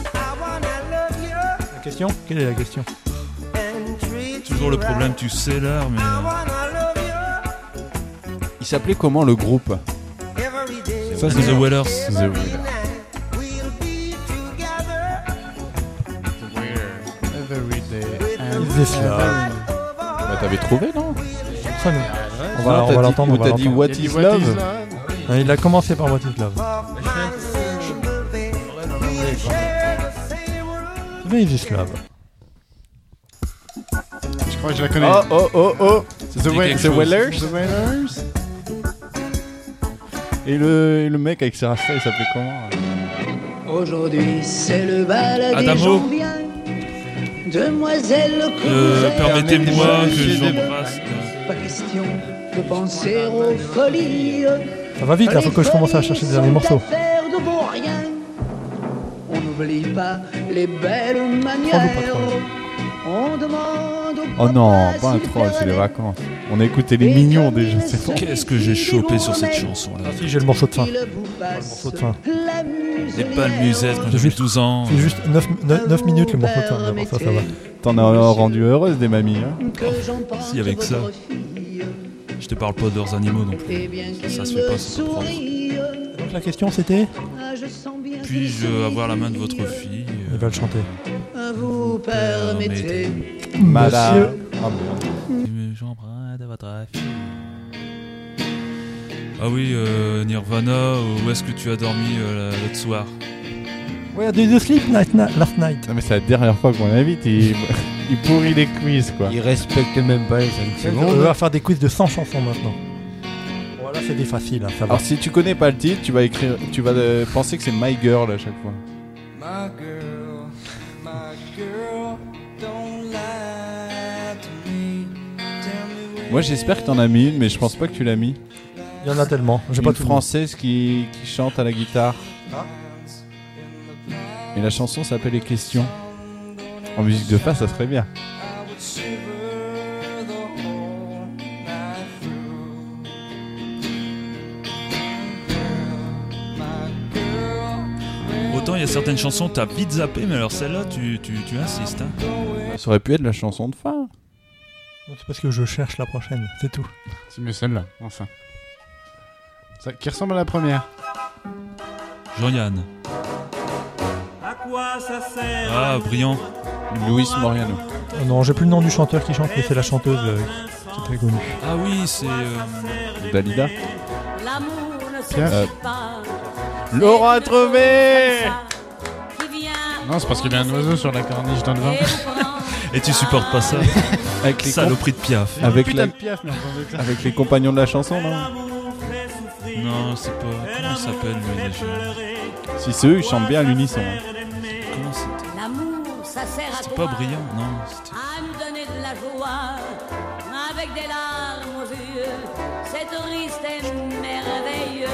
La question? Quelle est la question? Toujours le problème, tu sais l'heure, mais... Il s'appelait comment le groupe? Ça The Wailers. The Wailers. Is this love? Bah t'avais trouvé non? Ça, nous. On va, Non, on t'as va dit- l'entendre. ou on va t'as dit l'entendre. What is Love? Ouais, il a commencé par What is Love. This is Love. Je crois que je la connais. Oh, oh, oh, oh. The, Dis Wa- quelque the chose. Wailers. The Wailers. Et le, et le mec avec ses rastas, il s'appelait comment? Aujourd'hui, c'est le bal des Adamo. gens bien. Demoiselle que Euh, vous êtes, Permettez-moi que J'ai des- j'embrasse. pas question de penser aux folies. Ça va vite, là, faut que je commence à chercher des derniers morceaux. Affaire de beau rien. On n'oublie pas les belles manières. On demande au Oh non, papa pas un s'il troll, fait c'est les rêver. vacances. On a écouté les mignons déjà, c'est bon. Qu'est-ce que j'ai chopé sur cette chanson-là. Ah si, j'ai le morceau de fin. Il vous passe morceau de fin. la muse Les balles musettes quand C'est j'avais juste- douze ans. C'est juste neuf minutes le morceau de fin. D'abord, ça, ça va. T'en as rendu heureuse des mamies, hein. que j'emporte Si, avec ça. votre fille. Je te parle pas d'heures animaux non plus. Et bien qu'il Ça se me fait pas, c'est pas propre. sourie. Donc la question c'était Ah, je sens bien Puis-je avoir la main de votre fille Il euh, va le chanter. vous permettez. Madame. Ah, merde. J'embrasse de votre fille. Ah oui, euh, Nirvana, où est-ce que tu as dormi euh, l'autre soir? Where did you sleep last na- last night? Non mais c'est la dernière fois qu'on l'invite, il, il pourrit les quiz quoi. Il respecte même pas les cinq On secondes. va faire des quiz de cent chansons maintenant. Voilà, c'est des faciles, hein, ça va. Alors si tu connais pas le titre, tu vas écrire, tu vas euh, penser que c'est My Girl à chaque fois. My girl, my girl, don't lie to me. Tell me Moi j'espère que t'en as mis une, mais je pense pas que tu l'as mis. Il y en a tellement. J'ai Une pas tout le monde. française qui, qui chante à la guitare. Et la chanson s'appelle Les Questions. En musique de face, ça serait bien. Autant il y a certaines chansons, t'as vite zappé, mais alors celle-là, tu, tu, tu insistes. Hein. Ça aurait pu être la chanson de fin. Non, c'est parce que je cherche la prochaine, c'est tout. C'est mieux celle-là, enfin. Ça, qui ressemble à la première. Jean-Yann. Ah, brillant. Luis Moriano. Oh non, j'ai plus le nom du chanteur qui chante, mais c'est la chanteuse euh, qui est très connue. Ah oui, c'est... Euh... Dalida. L'amour ne se Tiens. fait pas. Laura Trevet. Non, c'est parce qu'il y a un oiseau sur la corniche dans le vin. Et tu supportes pas ça? Avec les Saloperie de Piaf. Avec, Putain la... de Piaf, mais entendez que ça. Avec les compagnons de la chanson, non? Non, c'est pas... Comment il s'appelle, lui, déjà? Si c'est eux, ils chantent bien à l'unisson. Hein. Comment c'était? L'amour, ça sert à C'est quoi? pas brillant, non. C'était... À nous donner de la joie, avec des larmes aux yeux, c'est triste et merveilleux.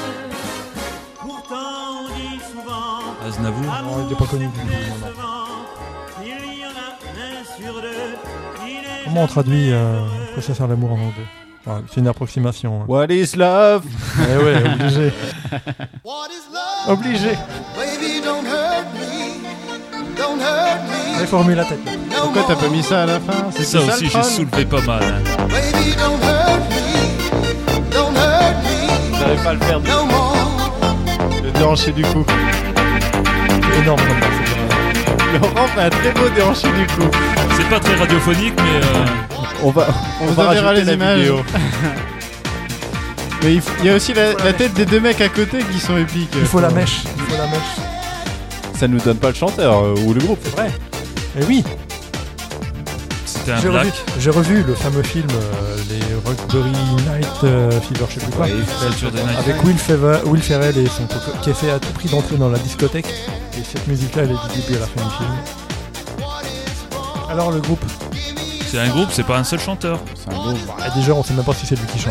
Pourtant on dit souvent Aznavour. Non, il était pas connu du tout. non, non. il y en a un sur deux. Il est Comment on traduit euh, quoi ça sert l'amour en anglais? Enfin, c'est une approximation. Hein. What is love? Eh ouais, obligé. What is love? Obligé. Baby, don't hurt me. Don't hurt me. Il faut remuer la tête. Là. No Pourquoi t'as pas more. mis ça à la fin? C'est Ça ça, aussi, le j'ai troll soulevé pas mal. Hein. Baby, don't hurt me. Don't hurt me. J'arrive pas à le faire. No more. Le déhanché du coup. C'est énorme comme ça. c'est Laurent fait un très beau déhanché du coup. C'est pas très radiophonique, mais... Euh... On va, on Vous va enverra rajouter les la images. vidéo. Mais il, f- il y a aussi la, la tête des deux mecs à côté qui sont épiques. Il faut la mèche. Il faut la mèche. Ça nous donne pas le chanteur euh, ou le groupe. C'est vrai. Eh oui. C'était un J'ai revu, black. j'ai revu le fameux film euh, les Roxbury Night euh, Fever, je sais plus quoi. Ouais, Saturday Night Avec Will, Fever, Will Ferrell et son coco, qui essaie à tout prix d'entrer dans la discothèque. Et cette musique-là, elle est du début à la fin du film. Alors le groupe, C'est un groupe, c'est pas un seul chanteur. C'est un groupe. bah, déjà on sait même pas si c'est lui qui chante.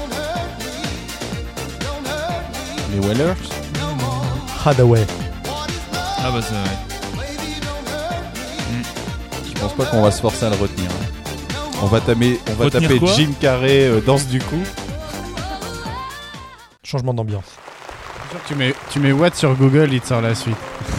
Les Wailers. Hadaway. Ah bah c'est vrai. Je pense pas qu'on va se forcer à le retenir. hein. On va taper, on va Retenir taper quoi Jim Carrey euh, danse du coup. Changement d'ambiance. Tu mets, tu mets What sur Google, il te sort la suite.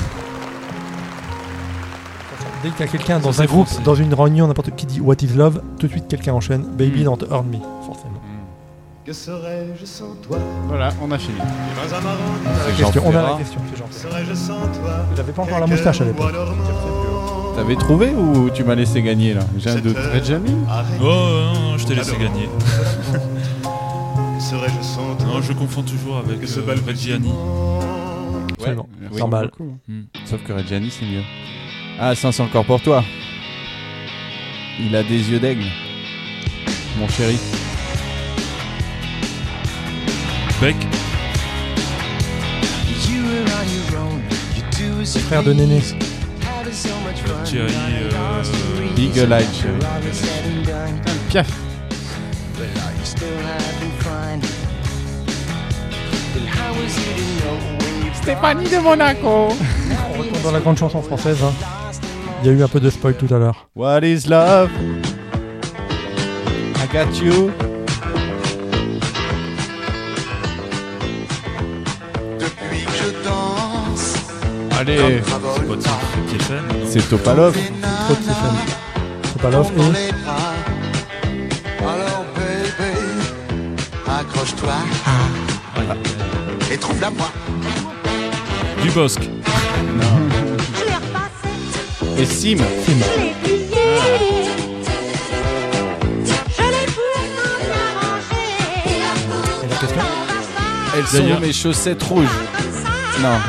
Dès qu'il y a quelqu'un dans Ça, un c'est groupe, français. dans une réunion, n'importe qui dit What is love, tout de suite quelqu'un enchaîne Baby Mm. Don't Hurt Me, forcément. Que serais-je sans toi? Voilà, on a fini. Dans un marron, C'est Question, Jean on a la Ferrat. question, c'est genre. que serais-je sans toi? J'avais pas encore la moustache à l'époque. T'avais trouvé ou tu m'as laissé gagner là? J'ai un doute. Redjami? Oh non, je t'ai laissé gagner. Que serais-je sans toi? Non, je confonds toujours avec Que ce euh, balbutie- Reggiani. Absolument. merci Normal. beaucoup. Hmm. Sauf que Reggiani c'est mieux. Ah, ça c'est encore pour toi. Il a des yeux d'aigle. Mon chéri. Beck. Frère de Néné. Thierry. Euh... Eagle Eye Cherry. Piaf. Stéphanie de Monaco. On retourne dans la grande chanson française. Hein. Il y a eu un peu de spoil tout à l'heure. What is love? I got you. Depuis que je danse. Allez. C'est quoi ça? C'est Tiffen? C'est Topalov. Trop de Tiffen. Topalov et... Alors bébé, accroche-toi et trouve la voie. Dubosc. Et Sim. Sim. Et la question? Elles sont D'ailleurs- mes chaussettes rouges. Non.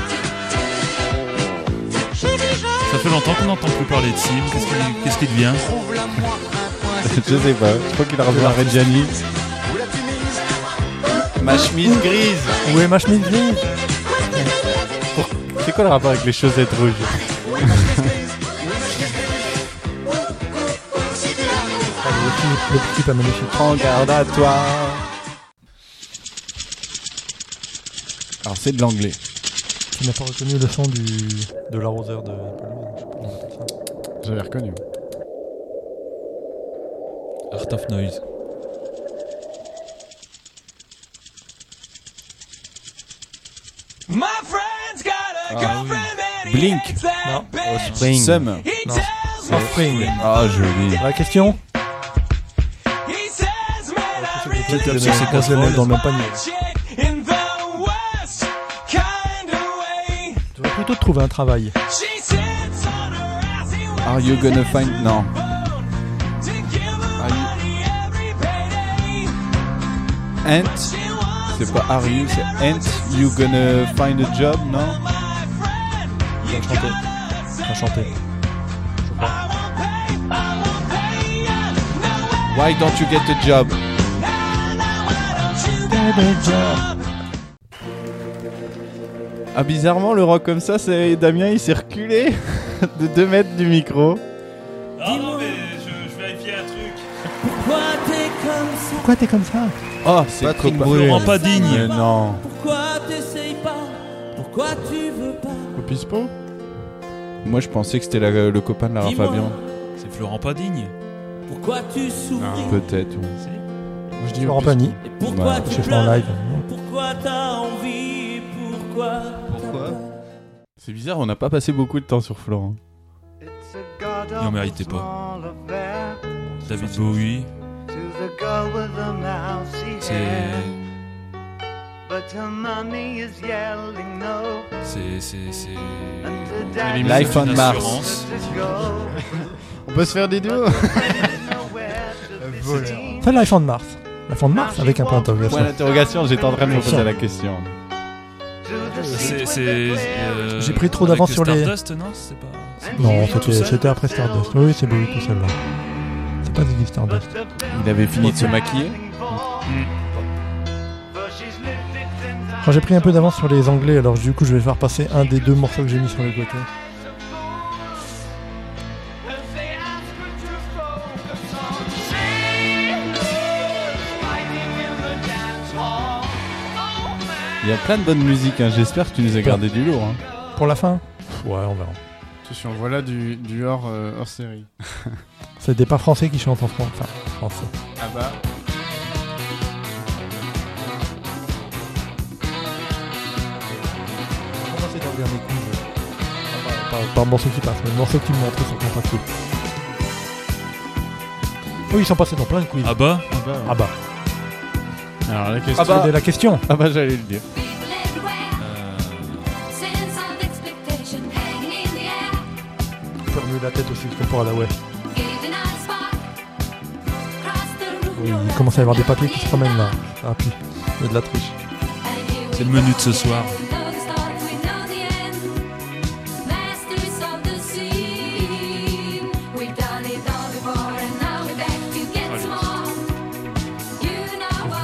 Ça fait longtemps qu'on n'entend plus parler de Sim. Qu'est-ce qui, qu'est-ce qui devient? Je sais pas. Je crois qu'il a rejoint Reggiani. Ma chemise grise. Où est ma chemise grise? C'est quoi le rapport avec les chaussettes rouges? Ah, le clip, le clip est magnifique. Prends garde à toi. Alors c'est de l'anglais. Tu n'as pas reconnu le son du, de l'arroseur de pelouse, je sais pas comment on appelle ça. J'avais reconnu. Art of Noise. Ah, oui. Blink. Non. Spring. Sum. Non. Offspring. Ah joli. La question? Qui tape sur ses Moi, je les mets dans le même panier. Tu vas plutôt te trouver un travail. Are you gonna find... Non. Are you... Ain't... C'est pas are you, c'est ain't you gonna find a job, non? Tu vas chanter. Tu vas chanter. Why don't you get a job? Ah bizarrement le rock comme ça, c'est Damien il s'est reculé de deux mètres du micro. Ah non mais je, je vérifiais un truc. Pourquoi t'es comme ça? Oh c'est Patrick copain. Bruel. Florent pas digne. Mais non. Pourquoi t'essayes pas? Pourquoi tu veux pas? Opispo. Moi je pensais que c'était la- le copain de Lara Dis-moi. Fabian. C'est Florent pas digne. Pourquoi tu souris? Peut-être. Ouais. Moi je dis Laurent Opispo. Pagny. Et pourquoi Ouais, tu Chef en pleures? live. Pourquoi t'as envie? Pourquoi? Pourquoi? C'est bizarre, on n'a pas passé beaucoup de temps sur Florent. Il en méritait pas. David Bowie. C'est. C'est. C'est. C'est. Life on Une Mars. assurance. On peut se faire des duos. Fais Life on Mars. Life on Mars avec un point d'interrogation. Point d'interrogation, j'étais en train de me poser la question. C'est. c'est, euh, J'ai pris trop avec d'avance sur les- Stardust, non, c'est pas. c'est Non, Bowie tout c'était seul c'était après Stardust. Oui, c'est Bowie tout seul là. C'est pas Ziggy Stardust. Il avait fini de se maquiller. Quand j'ai pris un peu d'avance sur les Anglais, alors du coup je vais faire passer un des deux morceaux que j'ai mis sur le côté. Il y a plein de bonnes musiques, hein. J'espère que tu nous as gardé du lourd. Hein. Pour la fin? Ouais, on verra. Attention, voilà du, du hors, euh, hors série. C'est des pas français qui chantent en France. Enfin, français. Ah bah. On va passer dans le dernier quiz. Pas, pas- pas le morceau qui passe, mais le morceau qui me montre sur ton papier. Oui, ils sont passés dans plein de quiz. Ah bah Ah bah. Ah bah. Alors la question. Ah bah. C'était la question. Ah bah j'allais le dire. Tu peux remuer la tête aussi, comme pour Adaway. Oui, il commence à y avoir des papiers qui se promènent là. Ah puis, il y a de la triche. c'est le menu de ce soir.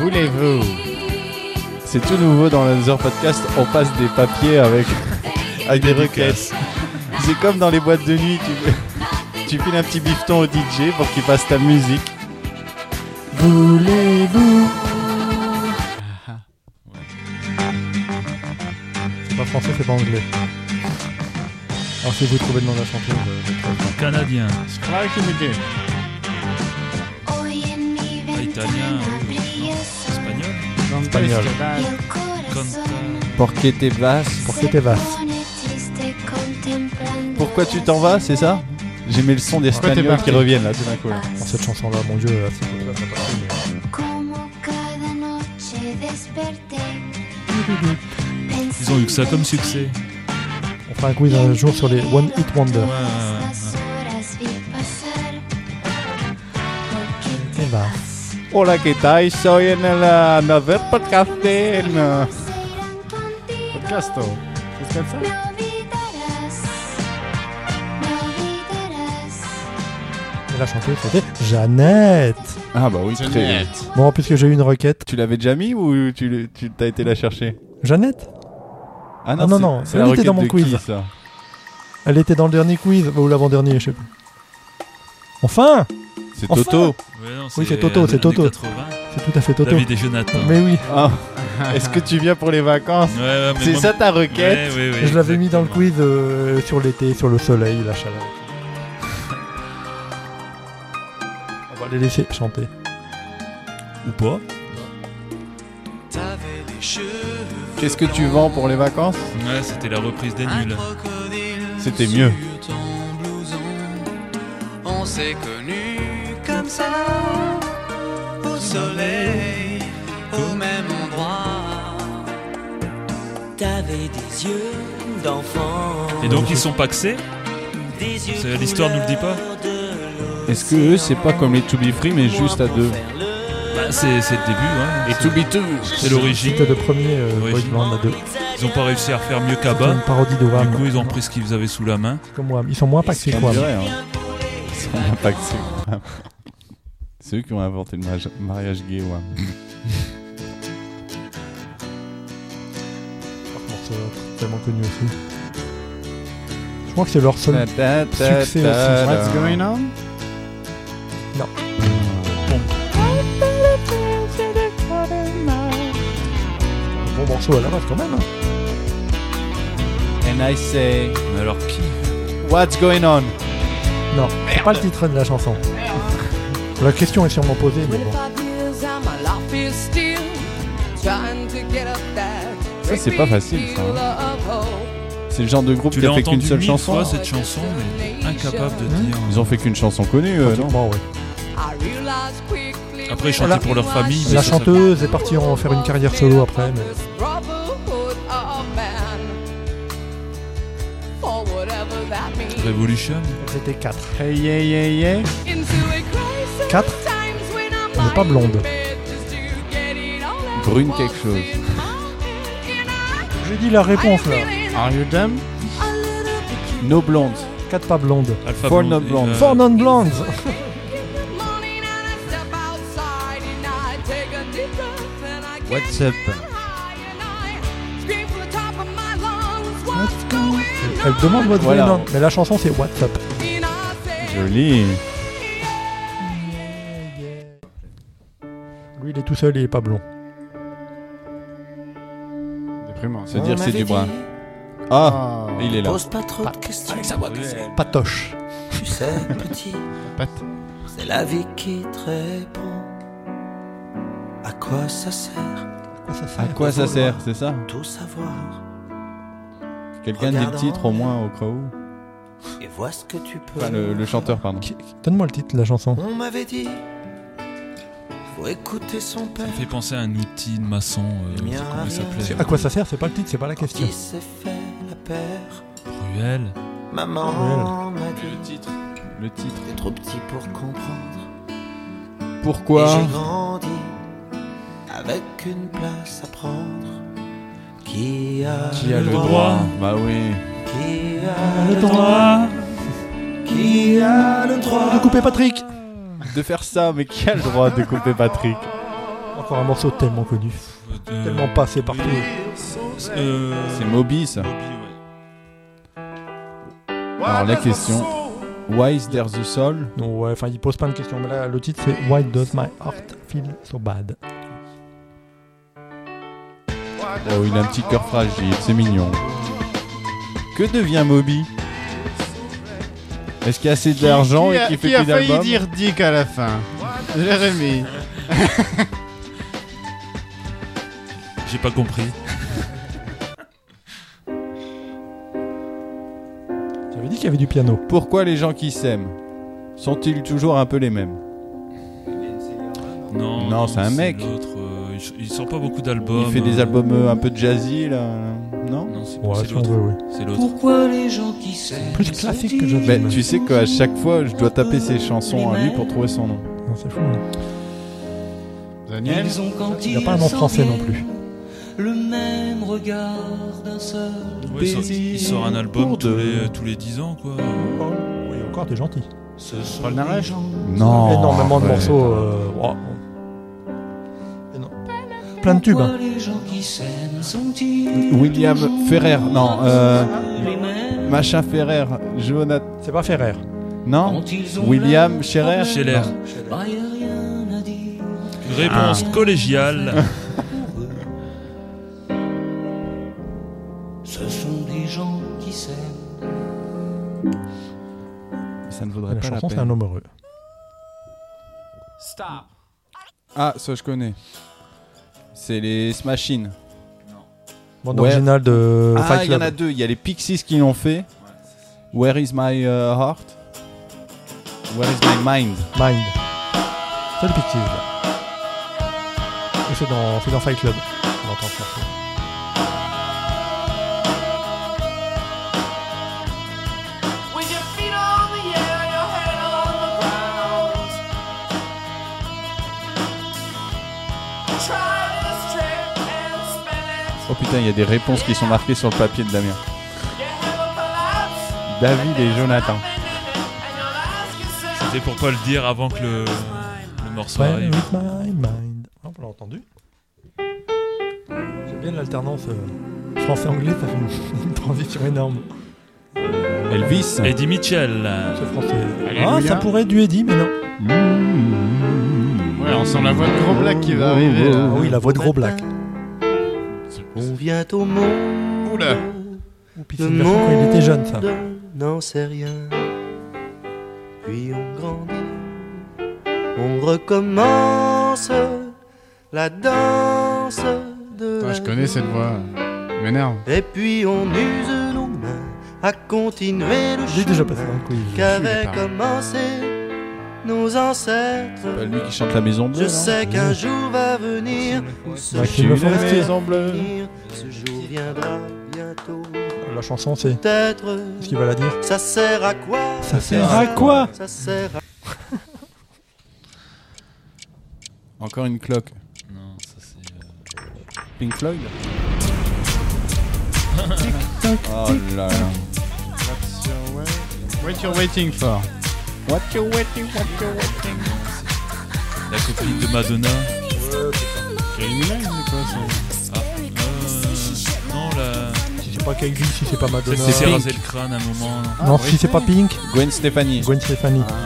voulez-vous? C'est tout nouveau dans l'Another Podcast, on passe des papiers avec, avec des requêtes. C'est comme dans les boîtes de nuit, tu, tu files un petit bifton au D J pour qu'il passe ta musique. Voulez-vous? C'est pas français, c'est pas anglais. Alors si vous trouvez le nom de la chanteuse, je vais trouver. Canadien. Tranquillité. Ah, italien. Espagnol. Espagnol. Pour que te vas. Pour que te vas. Pourquoi tu t'en vas, c'est ça? J'ai mis le son d'espagnol qui reviennent là tout d'un coup. Là. Dans cette chanson-là, mon dieu, là, c'est pas ça passe, mais... Ils ont eu que ça comme succès. On fera un quiz un jour sur les One Hit Wonder. Ouais, ouais, ouais. Et bah. Hola, ¿qué tal? Soy en el uh, Another Podcast. Podcasto. Qu'est-ce que c'est? Et la chanteuse, c'était Jeannette. Ah bah oui, très. Bon, puisque j'ai eu une requête. Tu l'avais déjà mis ou tu, tu t'as été la chercher? Jeannette? Ah non, ah non, c'est, non, c'est elle la était dans mon de quiz. Qui, ça Elle était dans le dernier quiz, ou l'avant-dernier, je sais plus. Enfin! C'est enfin Toto. Ouais, non, oui, c'est Toto, c'est Toto. quatre-vingts. C'est tout à fait Toto. David et Jonathan. Mais oui. Ah. Est-ce que tu viens pour les vacances? Ouais, ouais, mais c'est moi... ça ta requête? Ouais, ouais, ouais, je l'avais mis dans le quiz euh, sur l'été, sur le soleil, la chaleur. On va les laisser chanter. Ou pas. Qu'est-ce que tu vends pour les vacances? Ouais, c'était la reprise des nuls. C'était mieux. On s'est connus comme ça, au soleil, au même endroit. T'avais des yeux d'enfant. Et donc ils sont paxés? C'est, l'histoire nous le dit pas? Est-ce que eux c'est pas comme les To Be Free mais juste à deux? Bah, c'est, c'est le début, ouais. Et To Be Two. C'est l'origine. C'était le premier euh, boy band à deux. Ils ont pas réussi à refaire mieux C'est qu'Abba. une parodie de Wham. Du coup ils ont pris ce qu'ils avaient sous la main. C'est comme Wham. Ils sont moins paxés que On Wham. dirait, hein. Ils sont moins paxés. C'est eux qui ont inventé le mariage, mariage gay, ouais. C'est tellement connu aussi. Je crois que c'est leur seul succès aussi. What's going on? Non. Bon. Un bon morceau à la base quand même. Hein. And I say, Mais alors qui? what's going on? Non, c'est pas le titre de la chanson. La question est sûrement posée, mais bon. Ça c'est pas facile ça. Hein. C'est le genre de groupe Tu qui a l'as fait qu'une entendu seule mille chanson. fois cette chanson, mais incapable de dire. Ils ont fait qu'une chanson connue, euh, non? Bon, ouais. Après ils chantaient La- pour leur famille. mais La ça, chanteuse est partie en faire une carrière solo après, mais ça- Revolution. c'était quatre. Hey yeah yeah yeah. quatre. Elle n'est pas blonde. Brune quelque chose. J'ai dit la réponse là. Are you dumb? No blondes. quatre pas blondes. Alpha Four Blonde, not blondes. euh, Four non blondes. What's up? Elle demande What's Voilà. going on, mais la chanson c'est What's Up. Joli. Lui il est tout seul, il est pas blond. Déprimant. Se dire c'est du brun. Ah, il est là. Pose pas trop de questions. Avec sa voix cassée. Patoche. Tu sais, petit, c'est la vie qui te répond. À quoi ça sert À quoi ça À sert? quoi ça sert, c'est ça? tout savoir? Quelqu'un dit le titre au moins au cas où. Et vois ce que tu peux. Enfin, le, le chanteur, pardon. Qui- Donne-moi le titre de la chanson. On m'avait dit, faut écouter son père. Ça me fait penser à un outil de maçon. Euh, Bien comment il s'appelait? À quoi ça sert? C'est pas le titre, c'est pas la question. Qui s'est fait la paire? Ruelle. Maman Ruelle. m'a dit, Le titre. Le titre. t'es trop petit pour comprendre. Pourquoi? Et j'ai grandi avec une place à prendre. Qui a, Qui a le droit? Bah oui. Qui Ah, a le droit? Qui a le droit? De couper Patrick. De faire ça, mais qui a le droit de couper Patrick? Encore un morceau tellement connu. Euh, Tellement passé partout. Euh, C'est Moby, ça. Alors la question, Why is there the soul? Non, ouais, enfin, il pose plein de questions, mais là, le titre, c'est Why does my heart feel so bad? Oh, il a un petit cœur fragile, c'est mignon. Que devient Moby? Est-ce qu'il y a assez d'argent et qu'il fait qui a plus d'albums? failli dire Dick à la fin? Jérémy. J'ai pas compris. J'avais dit qu'il y avait du piano. Pourquoi les gens qui s'aiment sont-ils toujours un peu les mêmes? Non, Non, c'est un mec. l'autre, euh, il, il sort pas beaucoup d'albums. Il fait des euh, albums euh, un peu jazzy là, non? Non, c'est, Ouais, c'est si on l'autre. veut, oui. C'est l'autre. Pourquoi les gens qui s'aiment Plus classique que Jazzy. Ben, tu sais qu'à chaque fois, je dois taper ses chansons à lui pour trouver son nom. Non, c'est fou. Hein. Daniel. Ils ont quand Il n'y a pas un nom français non plus. le même regard d'un seul Ouais, il, sort, il sort un album Pour tous de- les, tous les dix ans, quoi. Oui, encore, t'es gentil. Ce sont Paul Naref. des gens Non. Énormément de ouais. morceaux. Euh... wow. Et non. Plein de tubes. Hein. Pourquoi les gens qui s'aiment sont-ils William Ferrer, non, euh, les mêmes machin Ferrer, Jonathan, C'est pas Ferrer. non? quand ils ont William Scherer? Scheller. Bah, y a rien à dire. Réponse Ah. collégiale. Ce sont des gens qui s'aiment. Ça ne vaudrait La pas la chanson, c'est un peine. homme heureux. Ah, ça je connais. C'est les Smashing. Bande Ouais. originale de Ah, Fight il y en Club. a deux. Il y a les Pixies qui l'ont fait. Where is my uh, heart? Where is my mind? Mind. C'est le Pixies. Et c'est dans, c'est dans Fight Club. On entend ce morceau. With your feet on the air, your head on the ground. Try this trick and spin it. Oh putain, il y a des réponses qui sont marquées sur le papier de Damien. You have a collapse. David et Jonathan. And you'll ask yourself, C'était pour pas le dire avant que le, le morceau Where arrive. is my mind? Ah, on l'a entendu. J'aime bien l'alternance euh, français-anglais, ça fait une, une transition énorme. Elvis. Eddie Mitchell. C'est français. Alléluia. Ah, ça pourrait être du Eddie, mais non. Ouais, on sent la voix de Gros Black qui va arriver. Là. Ah oui, la voix de Gros Black. On vient au monde. Oula. Ou puis c'est une version quand il était jeune, ça. N'en sait rien. Puis on grandit. On recommence la danse de Attends, la je connais cette voix. Elle m'énerve. Et puis on use nos mains à continuer le J'ai déjà chemin passé un quiz. qu'avaient Je l'ai pas. commencé nos ancêtres. C'est pas lui qui chante la Maison Bleue. Je non sais qu'un jour va venir où ce Ouais, jour Kim Le va Forestier. Maison Bleue. venir. Ce jour viendra bientôt. La chanson, c'est. Peut-être Qu'est-ce qu'il va la dire? ça sert à quoi? Ça sert à quoi? Ça sert à Encore une cloque. Non, ça c'est. euh, Pink Floyd. Oh là là. What you're waiting for? What you waiting, what you waiting? La copine de Madonna. Kylie Minogue, c'est quoi ça? Ah, euh, non, la. Si c'est pas Kylie, si c'est pas Celle Madonna. qui s'est rasé le crâne à un moment. non Non, si c'est pas Pink, Gwen Stefani. Gwen Stefani. Ah.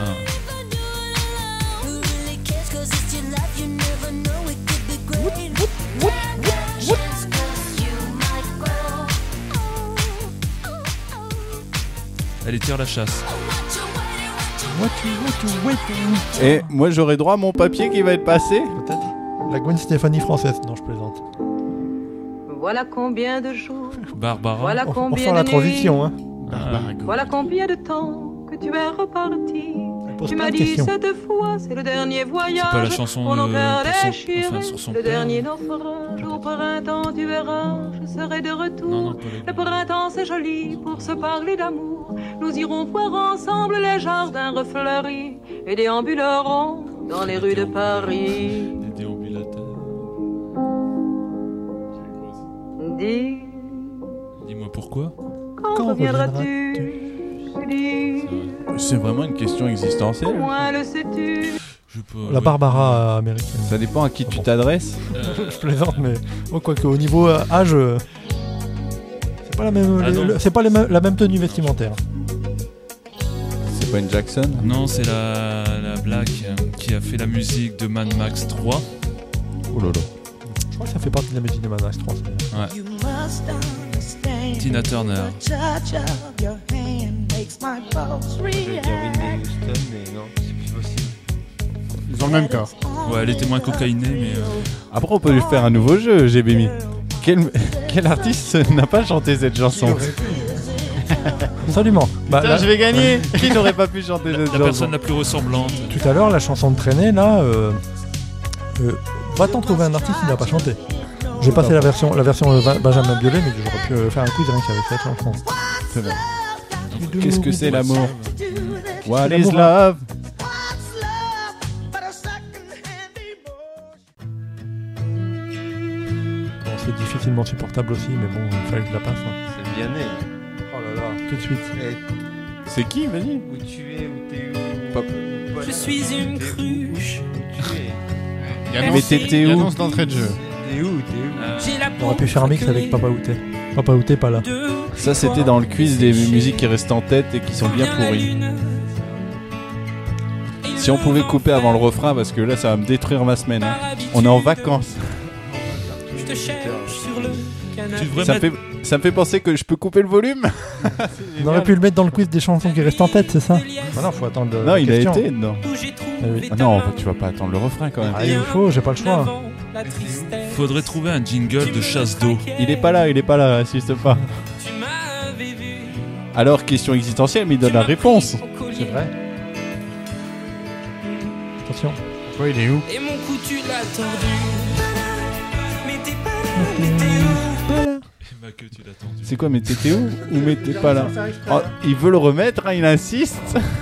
Elle tire la chasse. What you, what you waiting? Et moi j'aurai droit à mon papier qui va être passé. Peut-être. La Gwen Stefani française. Non, je plaisante. Voilà combien de jours, Barbara. voilà On, on combien sent de la nuits, transition, hein. voilà combien de temps que tu es reparti. pose Tu plein m'as de dit questions. cette fois, c'est le dernier voyage. C'est pas la chanson Pour nos de- cœurs pour son- déchirés, enfin, sur son le père. dernier naufrage. Au printemps, tu verras, je serai de retour. Non, non, pas les- Le printemps, c'est joli pour se parler d'amour. Nous irons voir ensemble les jardins refleuris et déambulerons dans les rues de Paris. Des déambulateurs. Dis, Dis-moi pourquoi. quand, Quand reviendras-tu? Dis, C'est vraiment une question au existentielle. moins le sais-tu. Je peux, La ouais. Barbara américaine. Ça dépend à qui tu t'adresses. Je plaisante, mais oh, quoique au niveau euh, âge, euh, c'est pas la même, Ah les- non. le- c'est pas les mêmes- la même tenue vestimentaire. C'est pas une Jackson? Non, c'est la, la Black euh, qui a fait la musique de Mad Max trois. Oh là là. Je crois que ça fait partie de la musique de Mad Max trois. ça. Ouais. Tina Turner. Ils ont le même cas. Ouais, elle était moins cocaïnée, mais. euh, Après, on peut lui faire un nouveau jeu, G B M I. Quel, quel artiste n'a pas chanté cette chanson? Absolument. Bah, Putain, là- je vais gagner. Qui n'aurait pas pu chanter cette La chanson? personne la plus ressemblante. Tout à l'heure, la chanson de traînée, là, euh, euh, va-t'en trouver un artiste qui n'a pas chanté. J'ai passé la version, la version euh, Benjamin Biolay, mais j'aurais pu euh, faire un quiz rien qu'avec cette chanson. C'est vrai. Qu'est-ce que c'est l'amour? What C'est is l'amour, love? Bon, c'est difficilement supportable aussi, mais bon, il fallait que je la passe. hein. C'est bien né. Oh là là, tout de suite. Eh, C'est qui? Vas-y. où tu es, où t'es, où... Pas- où- Je suis une cruche. Où tu es. Il y a Mais t'étais il où? annonce d'entrée de jeu. T'es où, t'es où? J'ai la On aurait pu faire un mix avec Papa Outé. Papa Outé, pas là. Ça, c'était dans le quiz des musiques qui restent en tête et qui sont bien pourries. Si on pouvait couper avant le refrain, parce que là, ça va me détruire ma semaine. hein. On est en vacances. Je te cherche sur le canapé. Tu devrais Ça me, mettre. fait, ça me fait penser que je peux couper le volume. On aurait pu le mettre dans le quiz des chansons qui restent en tête, c'est ça? Bah non, faut attendre le- Non, la il a question. été dedans. Où j'ai trouvé Eh oui. Ah non, tu vas pas attendre le refrain quand même. Ah, il faut, j'ai pas le choix. la tristesse. Faudrait trouver un jingle de chasse d'eau. Il est pas là, il est pas là, insiste pas. Tu m'avais vu. Alors, question existentielle, mais il donne la réponse. C'est vrai. Attention. Toi, il est où? Et mon cou tu l'as tordu. Mais t'es pas là, mais t'es où? Bah que tu l'as tendu. C'est quoi, mais t'étais où? Ou mais t'es pas là? Oh, il veut le remettre, hein, il insiste.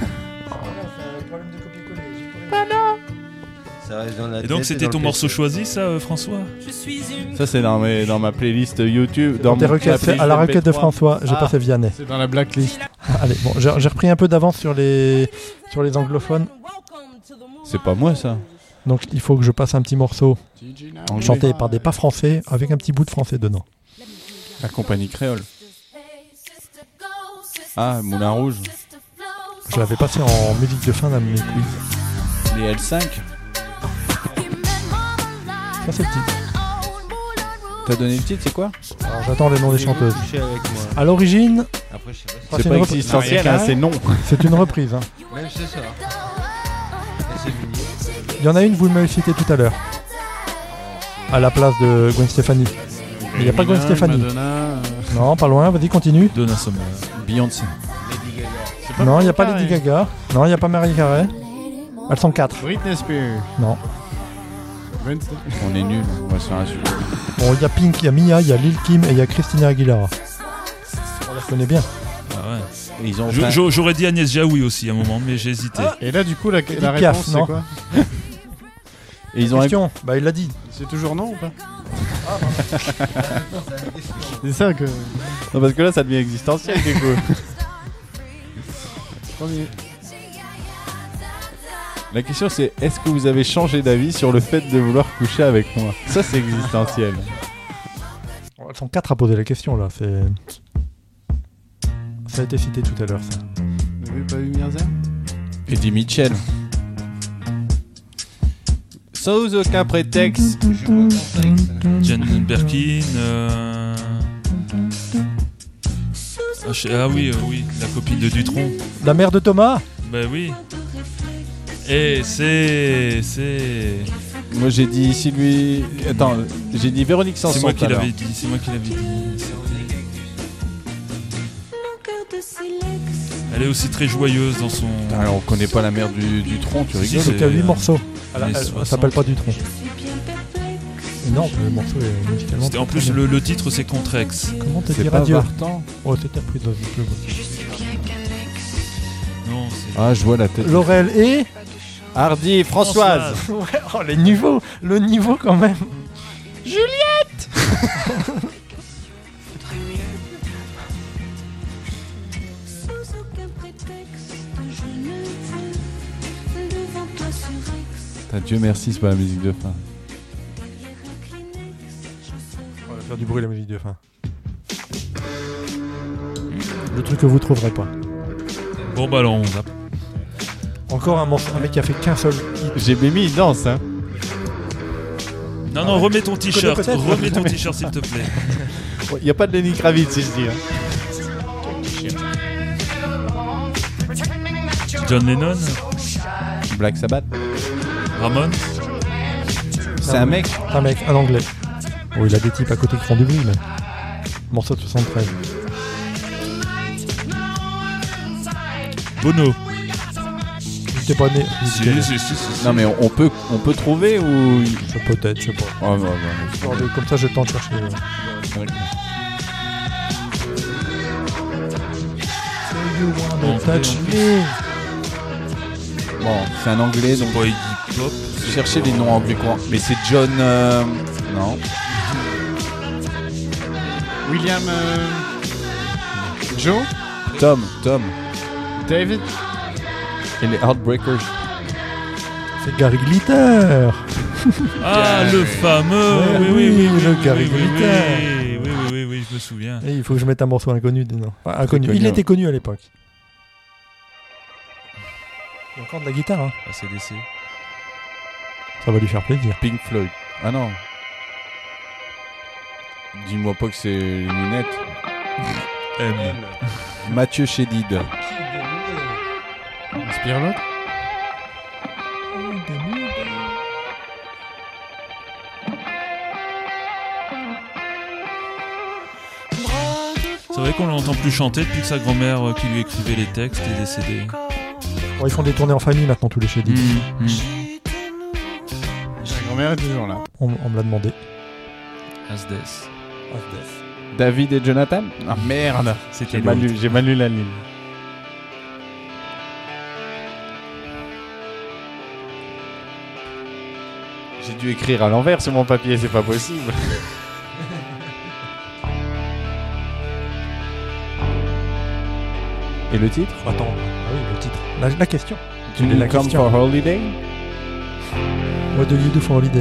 Ça reste dans la Et donc tête c'était dans ton le morceau P C. choisi, ça, euh, François? Je suis une Ça, c'est dans, mes, dans ma playlist YouTube. Dans Tes mon- requêtes, ma playlist à la M P requête de trois. François, j'ai Ah. passé Vianney. C'est dans la blacklist. Allez, bon, j'ai j'ai repris un peu d'avance sur les, sur les anglophones. C'est pas moi, ça. Donc il faut que je passe un petit morceau Anglais. chanté par des pas français avec un petit bout de français dedans. La compagnie créole. Ah, Moulin Rouge. Je l'avais passé en musique de fin d'un de mes quiz. Les L cinq. Ça c'est le titre. T'as donné le titre, c'est quoi? Alors j'attends les noms des chanteuses. Coucher avec moi. À l'origine, Après, je sais pas si Ah, C'est c'est pas une reprise. existentiel, Non, hein, c'est non. c'est une reprise. hein. Même ce soir. Et c'est fini. Il y en a une, vous m'avez cité tout à l'heure. À la place de Gwen Stefani. Il n'y a pas Gwen Stefani. Madonna, euh, Non, pas loin, vas-y, continue. Donna Summer. Beyoncé. Lady Gaga. c'est pas Non, il n'y a pas Mariah Lady Carey. Gaga. Non, il n'y a pas Marie Carey. Elles sont quatre. Britney Spears. Non. Gwen Stefani. On est nuls, on va se faire insulter. Bon, il y a Pink, il y a Mia, il y a Lil Kim et il y a Christina Aguilera. On la connaît bien. Ah ouais. Et ils ont Je- fait- j'a- J'aurais dit Agnès Jaoui aussi à un moment, mais j'ai hésité. Et là, du coup, la, la Piaf, réponse, c'est non quoi? Et ils ont Question. Bah, il l'a dit. C'est toujours non ou pas? C'est ça que. Non, parce que là, ça devient existentiel, du coup. Premier. La question, c'est est-ce que vous avez changé d'avis sur le fait de vouloir coucher avec moi? Ça, c'est existentiel. Elles sont quatre à poser la question là. C'est. Ça a été cité tout à l'heure. Ça. Vous n'avez pas eu Mirza? Eddie Mitchell. Sans aucun prétexte. Jane Birkin. euh, Ah, je- ah oui, euh, oui, la copine de Dutronc. La mère de Thomas. Bah oui. Et c'est. C'est. Moi, j'ai dit Sylvie. Attends, j'ai dit Véronique Sanson. C'est moi qui tout à l'heure. l'avais dit. C'est moi qui l'avais dit. Elle est aussi très joyeuse dans son. Ah, on connaît pas la mère du, du tronc, tu Si, rigoles. c'est- Donc il y a huit morceaux. Elle, années elle- elle soixante. s'appelle pas du tronc. Et non, le morceau est musicalement. C'était- En très, plus, très bien. le, le titre c'est Contrex. Comment te C'est dire pas adieu? Vartan. Oh, c'était repris dans le club. Non, c'est. Ah, je vois la tête. Laurel et. Hardy, Françoise. Ouais, oh, les niveaux, le niveau quand même. Juliette. Sans aucun prétexte, je ne veux devant toi sur X Putain, Dieu merci, c'est pas la musique de fin. On va faire du bruit la musique de fin. Le truc que vous trouverez pas. Bon bah alors on zappe. Encore un, morceau, un mec qui a fait qu'un seul hit. J'ai Bémi, il danse, hein. Non, non, remets ton Tu t-shirt. connais peut-être Remets ton t-shirt s'il te plaît. Il n'y a pas de Lenny Kravitz ici. Hein. John Lennon, Black Sabbath. Ramon. C'est un mec. Un mec, un anglais. Oh, il a des types à côté qui font du bruit, mais. Morceau de soixante-treize. Bono. T'es pas né. Si, si, si, si, si. Non mais on, on peut on peut trouver ou peut-être, je sais pas. Oh, bah, bah, Genre de- comme ça, j'ai le temps de chercher. euh. Bon, Touch on me. Bon, c'est un anglais donc Pas Iggy Pop. cherchez les noms anglais quoi. Mais c'est John euh... non. William. euh, Joe. Tom, Tom David. et les Heartbreakers. C'est Gary Glitter. Ah, le fameux. Ouais, Oui, oui, oui, oui, oui, le oui, Gary oui, oui, Glitter. oui, oui, oui, oui, je me souviens. Et il faut que je mette un morceau inconnu. Non. Enfin, inconnu. connu, Il ouais. était connu à l'époque. Il y a encore de la guitare, hein. A C D C. Ça va lui faire plaisir. Pink Floyd. Ah non. Dis-moi pas que c'est les lunettes. M. Mathieu Chédid. Inspire l'autre. C'est vrai qu'on l'entend plus chanter depuis que sa grand-mère euh, qui lui écrivait les textes est décédée. Bon, ils font des tournées en famille maintenant, tous les chez Didi. Mmh, mmh. La grand-mère est toujours là. On, on me l'a demandé. Asdes. David et Jonathan. Ah merde. C'était J'ai mal l'autre. lu, j'ai mal lu la ligne. J'ai dû écrire à l'envers sur mon papier, c'est pas possible. Et le titre? Attends, ah oui, le titre. La, la question. Tu la didn't come question. for holiday? What do you do for holiday?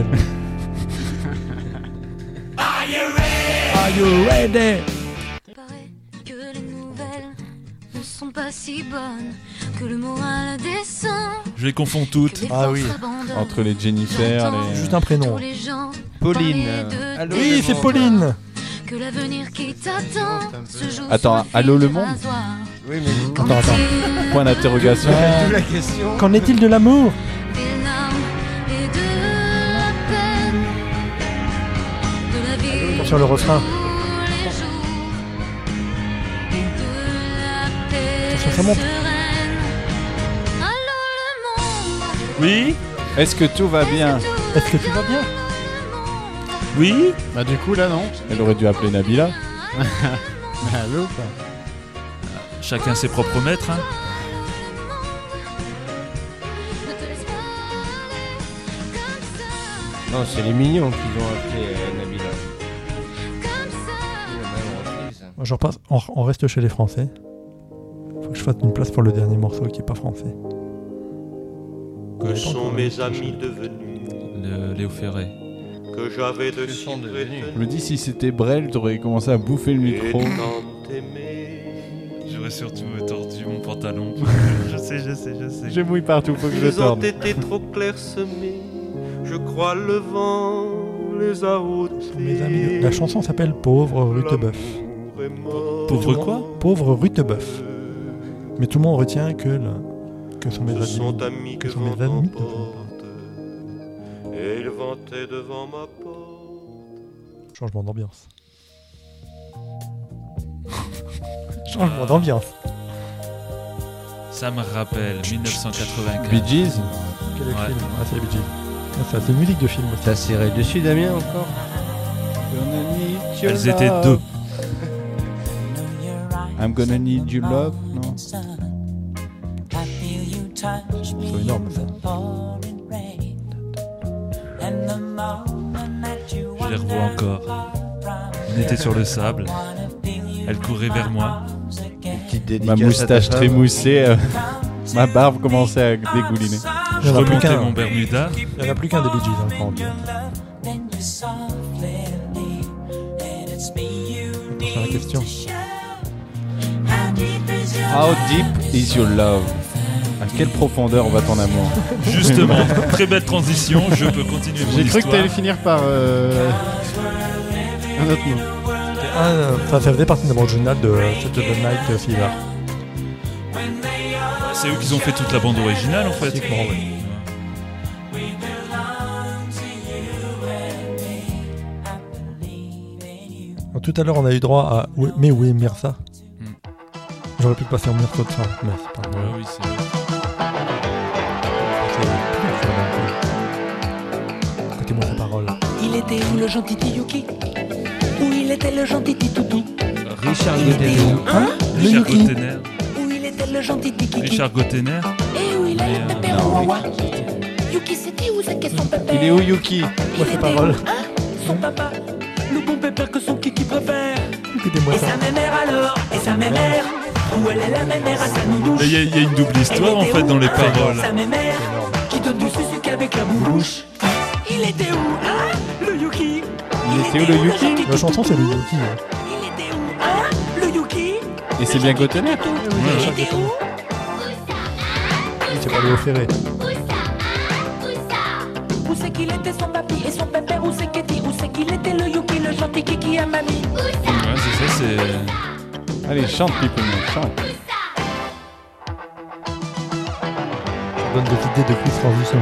Are you ready? Paraît que les nouvelles ne sont pas si bonnes, que le moral descend. Je les confonds toutes. Ah oui. Entre les Jennifer, les... Juste un prénom. Tous les gens Pauline. parlaient de Allô, Oui, le c'est monde. Pauline. que l'avenir qui t'attend se joue Attends, sur le allô, fil le du monde rasoir. Oui, mais Attends, attends. Point d'interrogation. Euh, d'où la question. Qu'en est-il de l'amour? Des larmes et de la peine, de la vie Attention le refrain. tous les jours, et de la paix Attention, ça monte. sereine. Allô le monde, Oui. Est-ce que tout va bien? Est-ce que tout va bien? Oui. Bah du coup là non. Elle aurait dû appeler Nabila. Allô quoi. Chacun ses propres maîtres. Hein. ne te laisse pas aller comme ça, Non, c'est les mignons qui l'ont appelé euh, Nabila. comme ça. La même reprise. Moi, je repasse. On, on reste chez les Français. Faut que je fasse une place pour le dernier morceau qui est pas français. Que sont mes amis devenus? Le Léo Ferré. Que j'avais de Que si sont devenus? Je me dis, si c'était Brel, t'aurais commencé à bouffer le micro. Et tant aimé. J'aurais surtout tordu mon pantalon. Je sais, je sais, je sais. Je mouille partout, faut que je le Ils ont torde. été trop clairsemés. Je crois le vent les a ôtés. Mes amis, la chanson s'appelle Pauvre Rutebeuf. L'amour est mort. Pauvre quoi? Pauvre Rutebeuf. Mais tout le monde retient que, le, que sont mes Ce amis. sont amis que que sont mes vent amis. emporte. Et ils vantaient devant ma porte. Changement d'ambiance. Changement d'ambiance. Ça me rappelle dix-neuf cent quatre-vingt-quinze. Bee Gees? Quel est le Ouais. film? Ah, c'est les Bee Gees. Ah, ça, c'est une musique de film aussi. T'as serré dessus, Damien, encore? Elles étaient deux. I'm gonna need your love. Non. C'est énorme ça. Je les revois encore. On était sur le sable. Elle courait vers moi. Une petite dédicace Ma à ta moustache femme. trémoussée, euh, ma barbe commençait à dégouliner. Il y en a plus remontais qu'un. mon Bermuda. Il n'y en a plus qu'un des Bee Gees encore. C'est la question. How deep is your love? À quelle profondeur va ton amour? Justement, très belle transition, je peux continuer mon J'ai cru histoire. que t'allais finir par euh, un autre mot. Ah, euh, ça, ça faisait partie de la bande originale de Saturday Night Fever. C'est eux qui ont fait toute la bande originale en fait. Pratiquement, ouais. Donc, tout à l'heure, on a eu droit à Oui- Mais où est Mirza? Hmm. J'aurais pu le passer en Mirza de ça, mais c'est pas Ouais, grave. oui, c'est vrai. Écoutez-moi ces paroles. Il était où le gentil Yuki? Où il était le gentil Toutou? Richard Il était où, hein? Le Richard Yuki? Gottener. Où il était le gentil Tiki? Richard Gottener. Et où il est le pépé Wawa? Yuki, c'était où c'est qu'est son pépé? Il est où Yuki? Moi ces paroles. Son papa, le bon pépère que son kiki préfère. Écoutez-moi Et ça. sa mémère alors? Et sa mémère? Où elle est la mémère à sa noudouche? Il y, a- il y a une double histoire en fait dans les paroles. Sa mémère qui donne du sucre qu'avec la bouche. Il était où, hein? Le Yuki? Il était où le Yuki? La chanson, c'est le Yuki. hein. Il était où, hein? Le Yuki? Et c'est bien Gottener? Il était où? C'est pas Léo Ferré. Où c'est qu'il était son papy et son pépère? Où c'est qu'il était? Où c'est qu'il était le Yuki, le gentil kiki à mamie? Ouais, c'est ça, c'est. Allez, chante, Pipoun, chante. Ça donne des idées de quiz transition.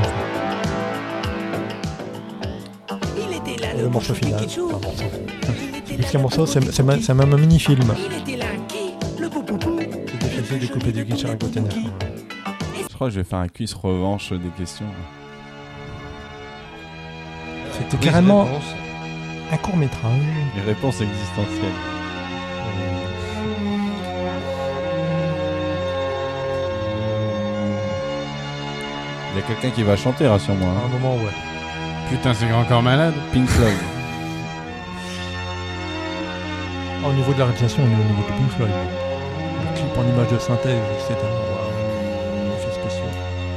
Il était là, Et le le morceau bouchon final. Pikichou. Enfin, morceau. Plus qu'un morceau, c'est c'est ma- c'est même un mini-film. Il était là, qui? Le poupoupou. C'est des films découpés du Guichard à Gottener. Je crois que je vais faire un quiz revanche des questions. C'était Oui, carrément réponse. un court-métrage. Les réponses existentielles. Il y a quelqu'un qui va chanter, rassure-moi. À un hein. moment, ouais. Putain, c'est encore malade. Pink Floyd. Au niveau de la réalisation, on est au niveau de Pink Floyd. Le clip en image de synthèse, et cetera. Waouh. Effets spéciaux.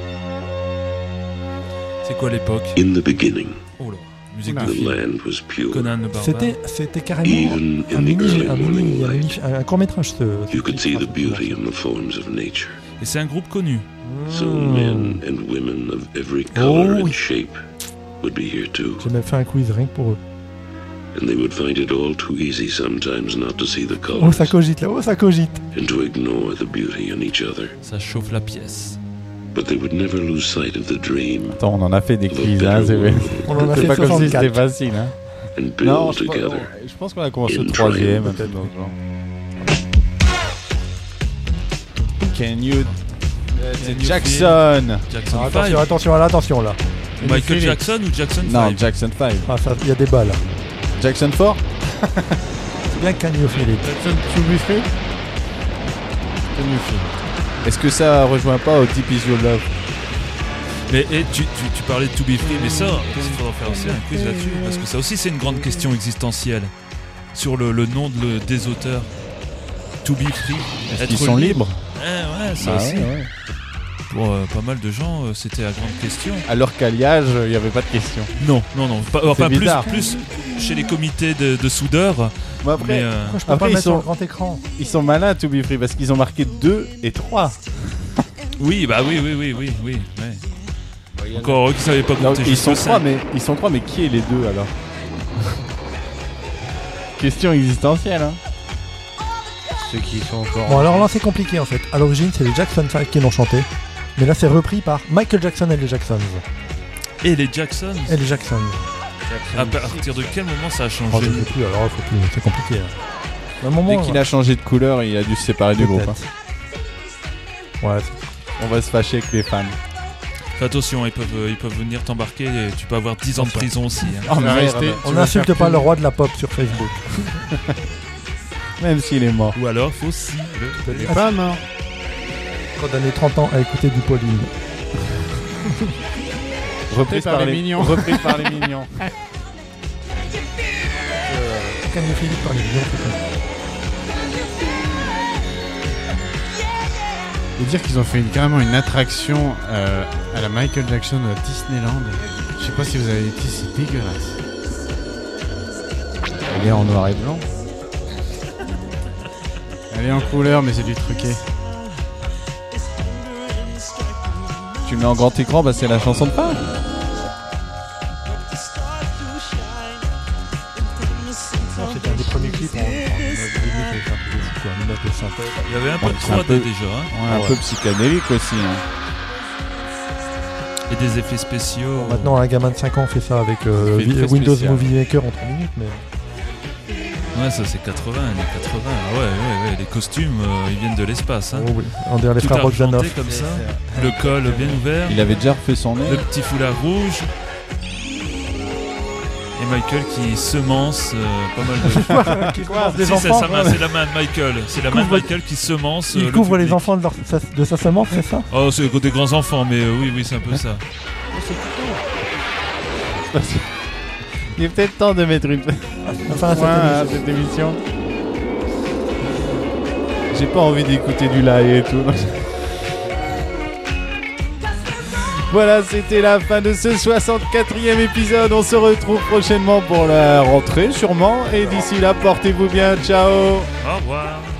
C'est quoi l'époque? In the beginning, Oh là, musique Oula. de the film. land was pure. Conan le barbare. C'était, c'était carrément Even un in the mini, early un mini, morning un, light, mini- un court-métrage. Ce, ce you could clip, see ça, the ce beauty clip. in the forms of nature. Et c'est un groupe connu. So Hmm. men and women of every color Oh, and oui. shape would be here too. J'ai même fait un quiz rien que pour eux. And they would find it all too easy sometimes not to see the Oh, colors ça cogite là, oh, ça cogite. and to ignore the beauty in each other. Ça chauffe la pièce. But they would never lose sight of the dream Attends, on en a fait des of a quiz, better hein, c'est vrai. world On en a C'est fait pas comme si soixante-quatre. c'était facile, hein. and build Non, je, pense- together. je pense qu'on a commencé in au troisième, triumph. peut-être dans ce genre. Can you... Euh, c'est Can you Jackson. Jackson Attention, five. attention, là, attention là. Michael Phillips. Jackson ou Jackson Non, five? Jackson five. Ah, ça, il y a des balles. Jackson four? C'est bien Can You Feel It. Jackson to be free. Est-ce que ça rejoint pas au Deep Is Your Love? Mais et, tu, tu, tu parlais de To Be Free, mais ça, il faudra faire aussi un quiz là-dessus, parce que ça aussi c'est une grande question existentielle sur le, le nom de, le- des auteurs. To Be Free. Est-ce être qu'ils sont libre. libres? Ouais, ouais, ça Bah aussi. ouais, ouais. Pour euh, pas mal de gens, euh, c'était la grande question. Alors qu'à Liège, il n'y avait pas de question. Non, non, non. Pas, enfin, plus, bizarre. plus chez les comités de, de soudeurs. Bon, après, mais, euh, Pourquoi je peux Après, pas le ils mettre sur sont- le grand écran? ils sont malins, To Be Free, parce qu'ils ont marqué deux et trois. oui, bah oui, oui, oui, oui, oui. Ouais. Encore heureux qu'ils savaient pas Non, compter ils sont jusqu'à trois, cinq. mais ils sont trois, mais qui est les deux alors? Question existentielle, hein. Ceux qui sont encore. Bon, alors là, c'est compliqué en fait. À l'origine, c'est les Jackson five qui l'ont chanté. Mais là, c'est repris par Michael Jackson et les Jacksons. Et les Jacksons. Et les Jacksons. À partir de quel moment ça a changé? Oh, je sais plus, alors faut plus, c'est compliqué. Hein. À un moment, Dès qu'il a changé de couleur, il a dû se séparer du groupe. peut-être. hein. Ouais. On va se fâcher avec les fans. Fais attention, ils peuvent, ils peuvent venir t'embarquer et tu peux avoir dix ans de prison aussi. hein. Oh, Tu vas merde. rester- On tu vas n'insulte faire pas plus- le roi de la pop sur Facebook. Même s'il est mort. Ou alors, faut si. Il est pas mort. Condamné trente ans à écouter du Pauline. Reprise par par, les les mignons. Reprise par les mignons. Can You Feel It par les mignons, c'est comme ça. Et dire qu'ils ont fait une, carrément une attraction euh, à la Michael Jackson à Disneyland. Je sais pas si vous avez été, c'est dégueulasse. Elle est en noir et blanc. Elle est en couleur, mais c'est du truqué. Tu le mets en grand écran, bah c'est la chanson de fin. C'était un des premiers clips en, en, en, en, en, de synthèse. Il y avait un peu de trois D déjà. Hein. Ouais, un ouais. peu psychédélique aussi. Hein. Et des effets spéciaux. Bon, maintenant, un gamin de cinq ans fait ça avec euh, Windows spécial. Movie Maker en trois minutes. Mais... Ouais, ça c'est quatre-vingts, les quatre-vingts. Ah ouais, ouais, ouais, les costumes, euh, ils viennent de l'espace. Hein. Oh, oui. On dirait les Tout frères Bogdanov. Comme ça. Le col bien ouvert. Il avait déjà refait son nez. Le petit foulard rouge. Et Michael qui semence euh, pas mal de qui couvre des si, enfants. C'est, sa main, c'est la main de Michael. C'est la main de Michael qui semence. Il euh, couvre le les enfants de, leur, de sa semence, c'est ça? Oh, c'est des grands enfants, mais euh, oui, oui, c'est un peu ça. Il est peut-être temps de mettre une enfin, fin à cette émission. J'ai pas envie d'écouter du live et tout. Voilà, c'était la fin de ce soixante-quatrième épisode. On se retrouve prochainement pour la rentrée, sûrement. Et d'ici là, portez-vous bien. Ciao. Au revoir.